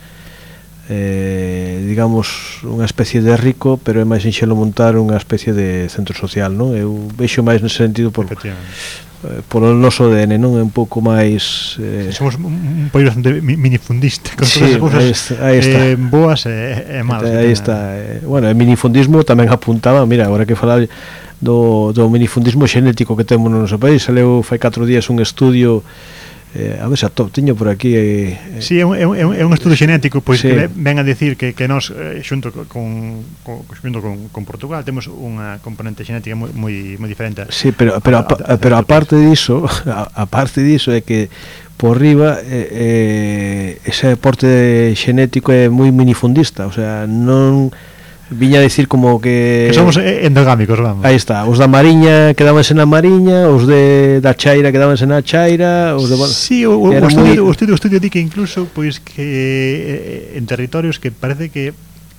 eh, digamos, unha especie de rico, pero é máis sinxelo montar unha especie de centro social, non? Eu vexo máis nese sentido por polo noso A D N, non? É un pouco máis eh... somos un país bastante minifundista con sí, todas as cousas aí está. Eh, boas e, e malas. Aí está, eh, bueno, o minifundismo tamén apuntaba, mira, agora que falar do, do minifundismo xenético que temos no noso país, saleu fai catro días un estudio, eh, a ver se a top tiño por aquí eh, si, sí, é un, é un, é un estudo xenético, pois, sí. que ven a decir que, que nós, eh, xunto con, con, xunto con, con Portugal, temos unha componente xenética moi, moi, moi diferente. Sí, pero, pero, a, a, a, pero aparte diso, a, aparte diso é que por riba eh, eh, ese aporte xenético é moi minifundista, o sea, non viña a decir como que... Que somos endogámicos, vamos. Aí está, os da Mariña quedábanse na Mariña, os de da Chaira quedábanse na Chaira, os de... Sí, o, o, estudio, muy... o, estudio, o estudio di que incluso pois que eh, en territorios que parece que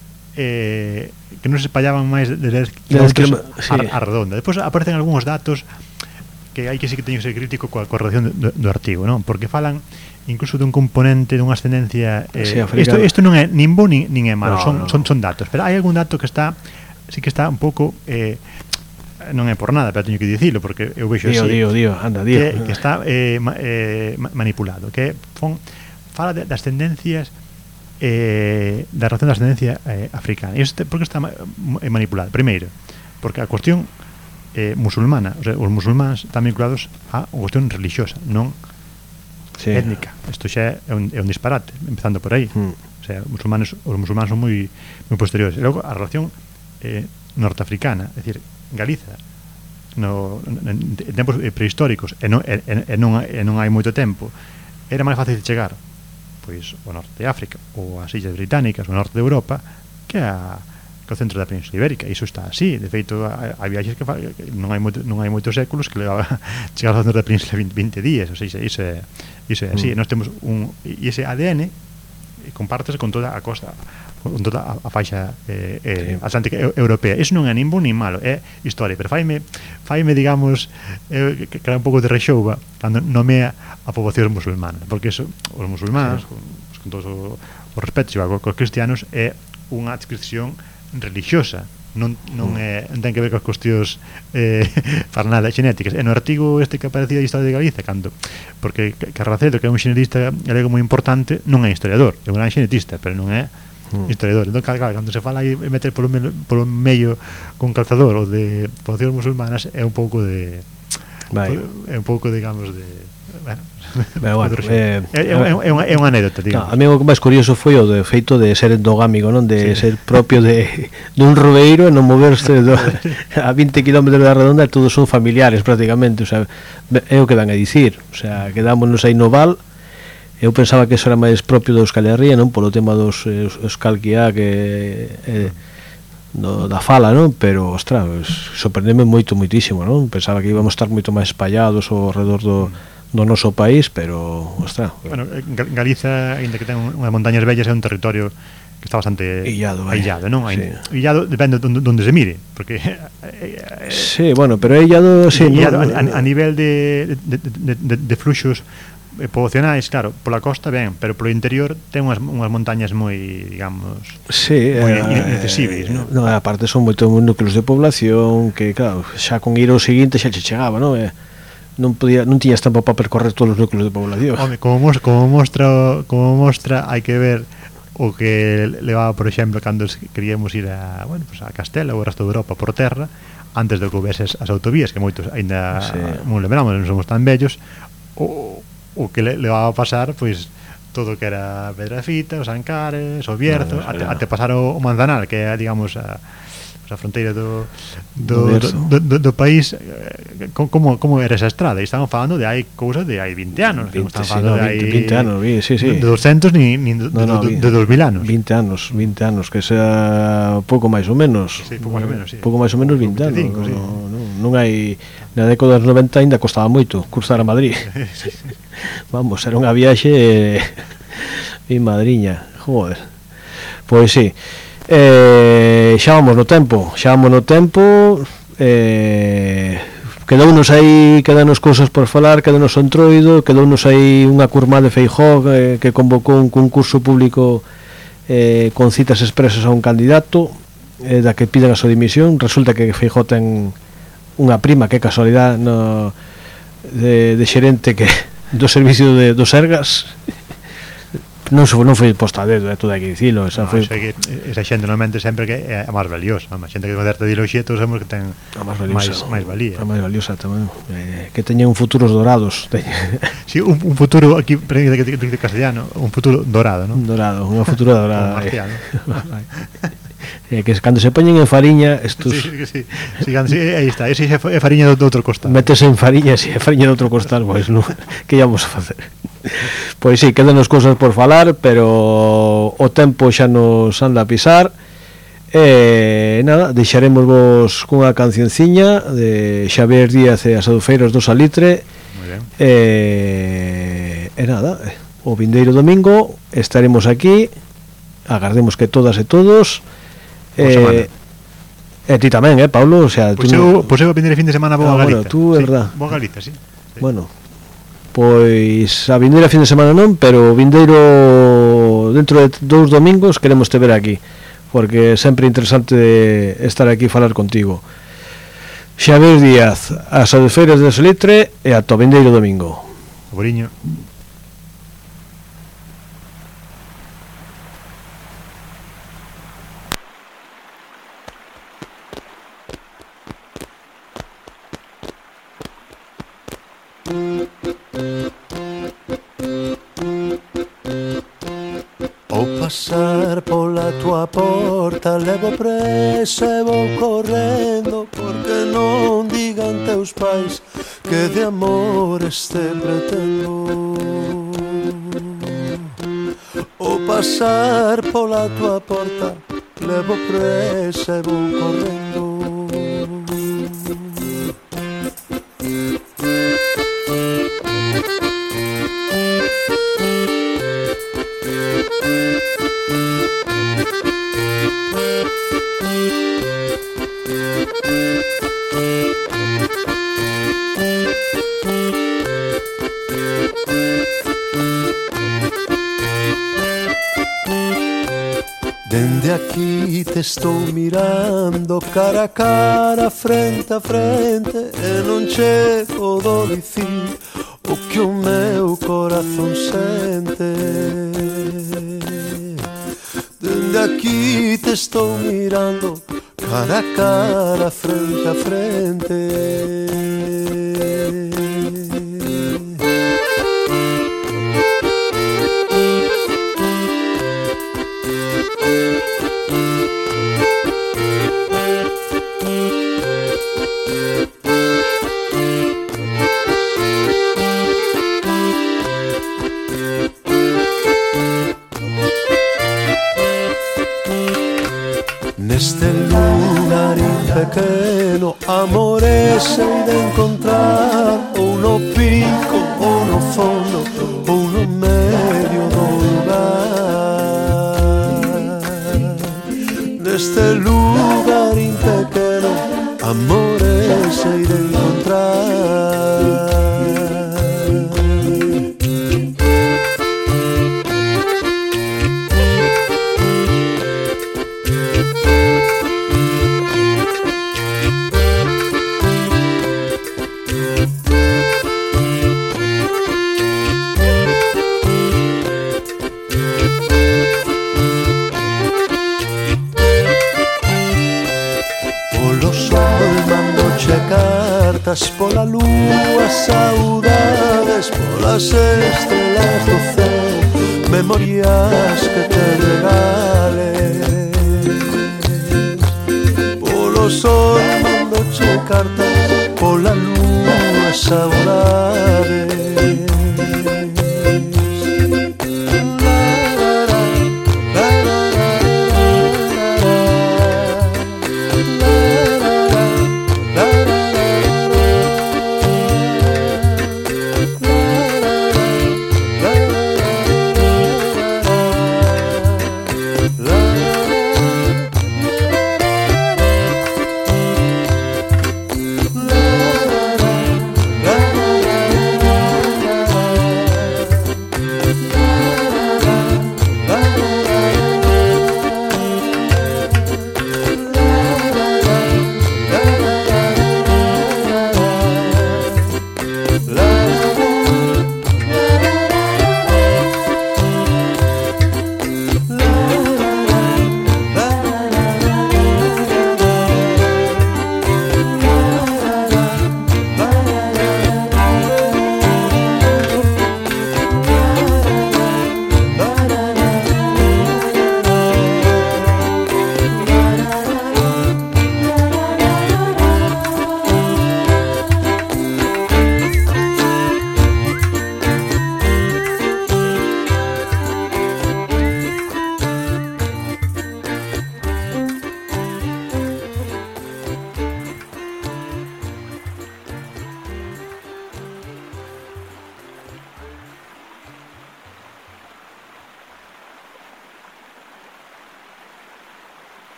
eh, que non se espallaban máis de dez kilómetros sí. a, a redonda. Depois aparecen algúns datos que hai que sí que teño que ser crítico coa correlación do, do artigo, non? Porque falan incluso dun componente dunha ascendencia eh, sí, isto, isto non é nin bo nin, nin é malo, no, son, no. son, son datos, pero hai algún dato que está sí que está un pouco eh, non é por nada, pero teño que dicilo porque eu vexo así dio, dio, anda, dio. Que, que está eh, ma, eh, manipulado, que fon, fala de, das tendencias eh, da relación da ascendencia eh, africana. E isto por que está ma, manipulado? Primeiro, porque a cuestión eh, musulmana, o sea, os musulmáns están vinculados a unha cuestión religiosa, non sí. étnica. Isto xa é un, é un disparate, empezando por aí. Mm. O sea, os musulmanes, os musulmanes son moi moi posteriores. E logo a relación eh, norteafricana, é dicir, Galiza no, en tempos prehistóricos e non, e, e, non, e non hai moito tempo, era máis fácil de chegar pois ao norte de África ou ás illas británicas, ao norte de Europa, que a que o centro da Península Ibérica. Iso está así. De feito, hai viaxes que, fa, que non hai moito, non hai moitos séculos que levaba chegar ao centro da Península vinte días. O sea, iso, iso é, iso é así. Mm. Nós temos un e ese A D N compártese con toda a costa, con toda a, a faixa eh, eh, sí. atlántica europea. Iso non é nin bo nin malo, é historia, pero faime, faime digamos, eh, que era un pouco de rexouba cando nomea a poboación musulmana, porque eso, os musulmáns, sí. con, con todos os respetos igual cos cristianos, é unha adscripción religiosa, non, non, é, non ten que ver cos cuestións eh, para nada xenéticas. E no artigo este que aparecía de Historia de Galiza, cando, porque Carracedo, que é un xenetista galego moi importante, non é historiador, é un gran xenetista, pero non é mm. historiador. Entón, claro, cando se fala aí meter polo, polo medio con calzador ou de poboacións musulmanas, é un pouco de Vai. é un pouco, digamos, de bueno, Pero bueno, eh, é, é, é, unha, é unha anécdota, digamos. No, a mí o máis curioso foi o de feito de ser endogámico, non? De sí. ser propio de dun robeiro e non moverse do, a vinte kilómetros da redonda, todos son familiares prácticamente, o sea, é o que van a dicir, o sea, quedámonos aí no Val. Eu pensaba que eso era máis propio da Euskal Herria, non? Polo tema dos eh, euskalkia que eh, do, da fala, non? Pero, ostras, sorprendeme moito, moitísimo, non? Pensaba que íbamos estar moito máis espallados ao redor do do noso país, pero, ostras. Bueno, Galiza, ainda que ten unhas montañas bellas, é un territorio que está bastante illado, illado, non? Sí. Illado depende de onde se mire, porque sí, bueno, pero illado, sí, illado no, a, a nivel de, de, de, de, de fluxos poboacionais, claro, pola costa ben, pero polo interior ten unhas, unhas montañas moi, digamos, sí, moi eh, inaccesibles, non? No, aparte son moitos núcleos de población que, claro, xa con ir ao seguinte xa che chegaba, non? Eh, non podía, non tiñas tempo para percorrer todos os núcleos de población. Home, como mostra, como mostra, como mostra hai que ver o que levaba, por exemplo, cando queríamos ir a, bueno, pues a Castela ou o resto de Europa por terra, antes de que houvese as autovías, que moitos aínda sí. non lembramos, non somos tan vellos, o, o que le, levaba a pasar, pois, todo o que era Pedrafita, os Ancares, o Bierzo, no, no, até, até pasar o, o Manzanal, que é, digamos, a a fronteira do do, do, do, do, do país. Como, como era esa estrada? E estamos falando de hai cousas de hai vinte anos, vinte, estamos sí, falando no, de hai vinte anos, vi, sí, sí. de doscientos ni, ni no, no, de, de dos mil anos. vinte anos, vinte anos, que sea pouco máis ou menos. Sí, pouco máis ou menos, sí. Pouco máis ou menos vinte anos. Sí. No, no, non hai, na década dos noventa aínda costaba moito cruzar a Madrid. Sí, sí. Vamos, era unha viaxe en madriña, joder. Pois sí. Eh, xa vamos no tempo, xa vamos no tempo. Eh, quedounos aí, quedanos cousas por falar, quedanos o entroido, quedounos aí unha curmá de Feijóo eh, que convocou un concurso público eh, con citas expresas a un candidato eh, da que piden a súa dimisión. Resulta que Feijóo ten unha prima, que casualidade, no, de, de xerente que do servicio de, dos Sergas. Non, non foi posta a dedo, é todo hai que dicilo. Esa, no, foi... que esa xente normalmente sempre que é a máis valiosa, a xente que con certa ideoloxía todos sabemos que ten a máis valiosa, máis, máis valía, a máis valiosa tamén, eh, que teñen futuros dorados. Sí, un, un futuro aquí de, de, de, de castellano, un futuro dorado, ¿no? Dorado, unha futura dorada. Marcial, eh, que cando se poñen en fariña estos... Sí, sí, sí, sí, sí, aí está, ese é fariña do outro costal. Metes en fariña, si é fariña do outro costal, pois non, que íamos a facer? Pois sí, quedanos cousas por falar, pero o tempo xa nos anda a pisar. E nada, deixaremos vos cunha cancionciña de Xavier Díaz e as Adufeiras do Salitre. Muy ben. E, e nada, o vindeiro domingo estaremos aquí. Agardemos que todas e todos. E, e ti tamén, eh, Pablo, o sea, pois tú eu, pois eu a vindeiro fin de semana vou ah, a Galiza. Bueno, tú, é sí, verdad. Vou a Galiza, sí. sí. Bueno, pois a vindeira fin de semana non, pero o vindeiro dentro de dous domingos queremos te ver aquí, porque é sempre interesante estar aquí e falar contigo. Xavier Díaz, as Adufeiras de Salitre e ata o vindeiro domingo. Boriño. Ao pasar pola tua porta levo presa e vou correndo, porque non digan teus pais que de amores te pretendo. Ao pasar pola tua porta levo presa e vou correndo. Dende aquí te estou mirando cara a cara, frente a frente, e non chego do dicir o que o meu corazón sente. Dende aquí te estou mirando cara a cara, frente a frente. Neste lugar pequeno, amores hei de encontrar, ou no pico, ou no fondo, ou no medio do lugar. Neste lugar pequeno, amores hei de encontrar. polas estrelas do céu, memorias que te regale. Polo sol mandoche cartas, pola lúa saudade.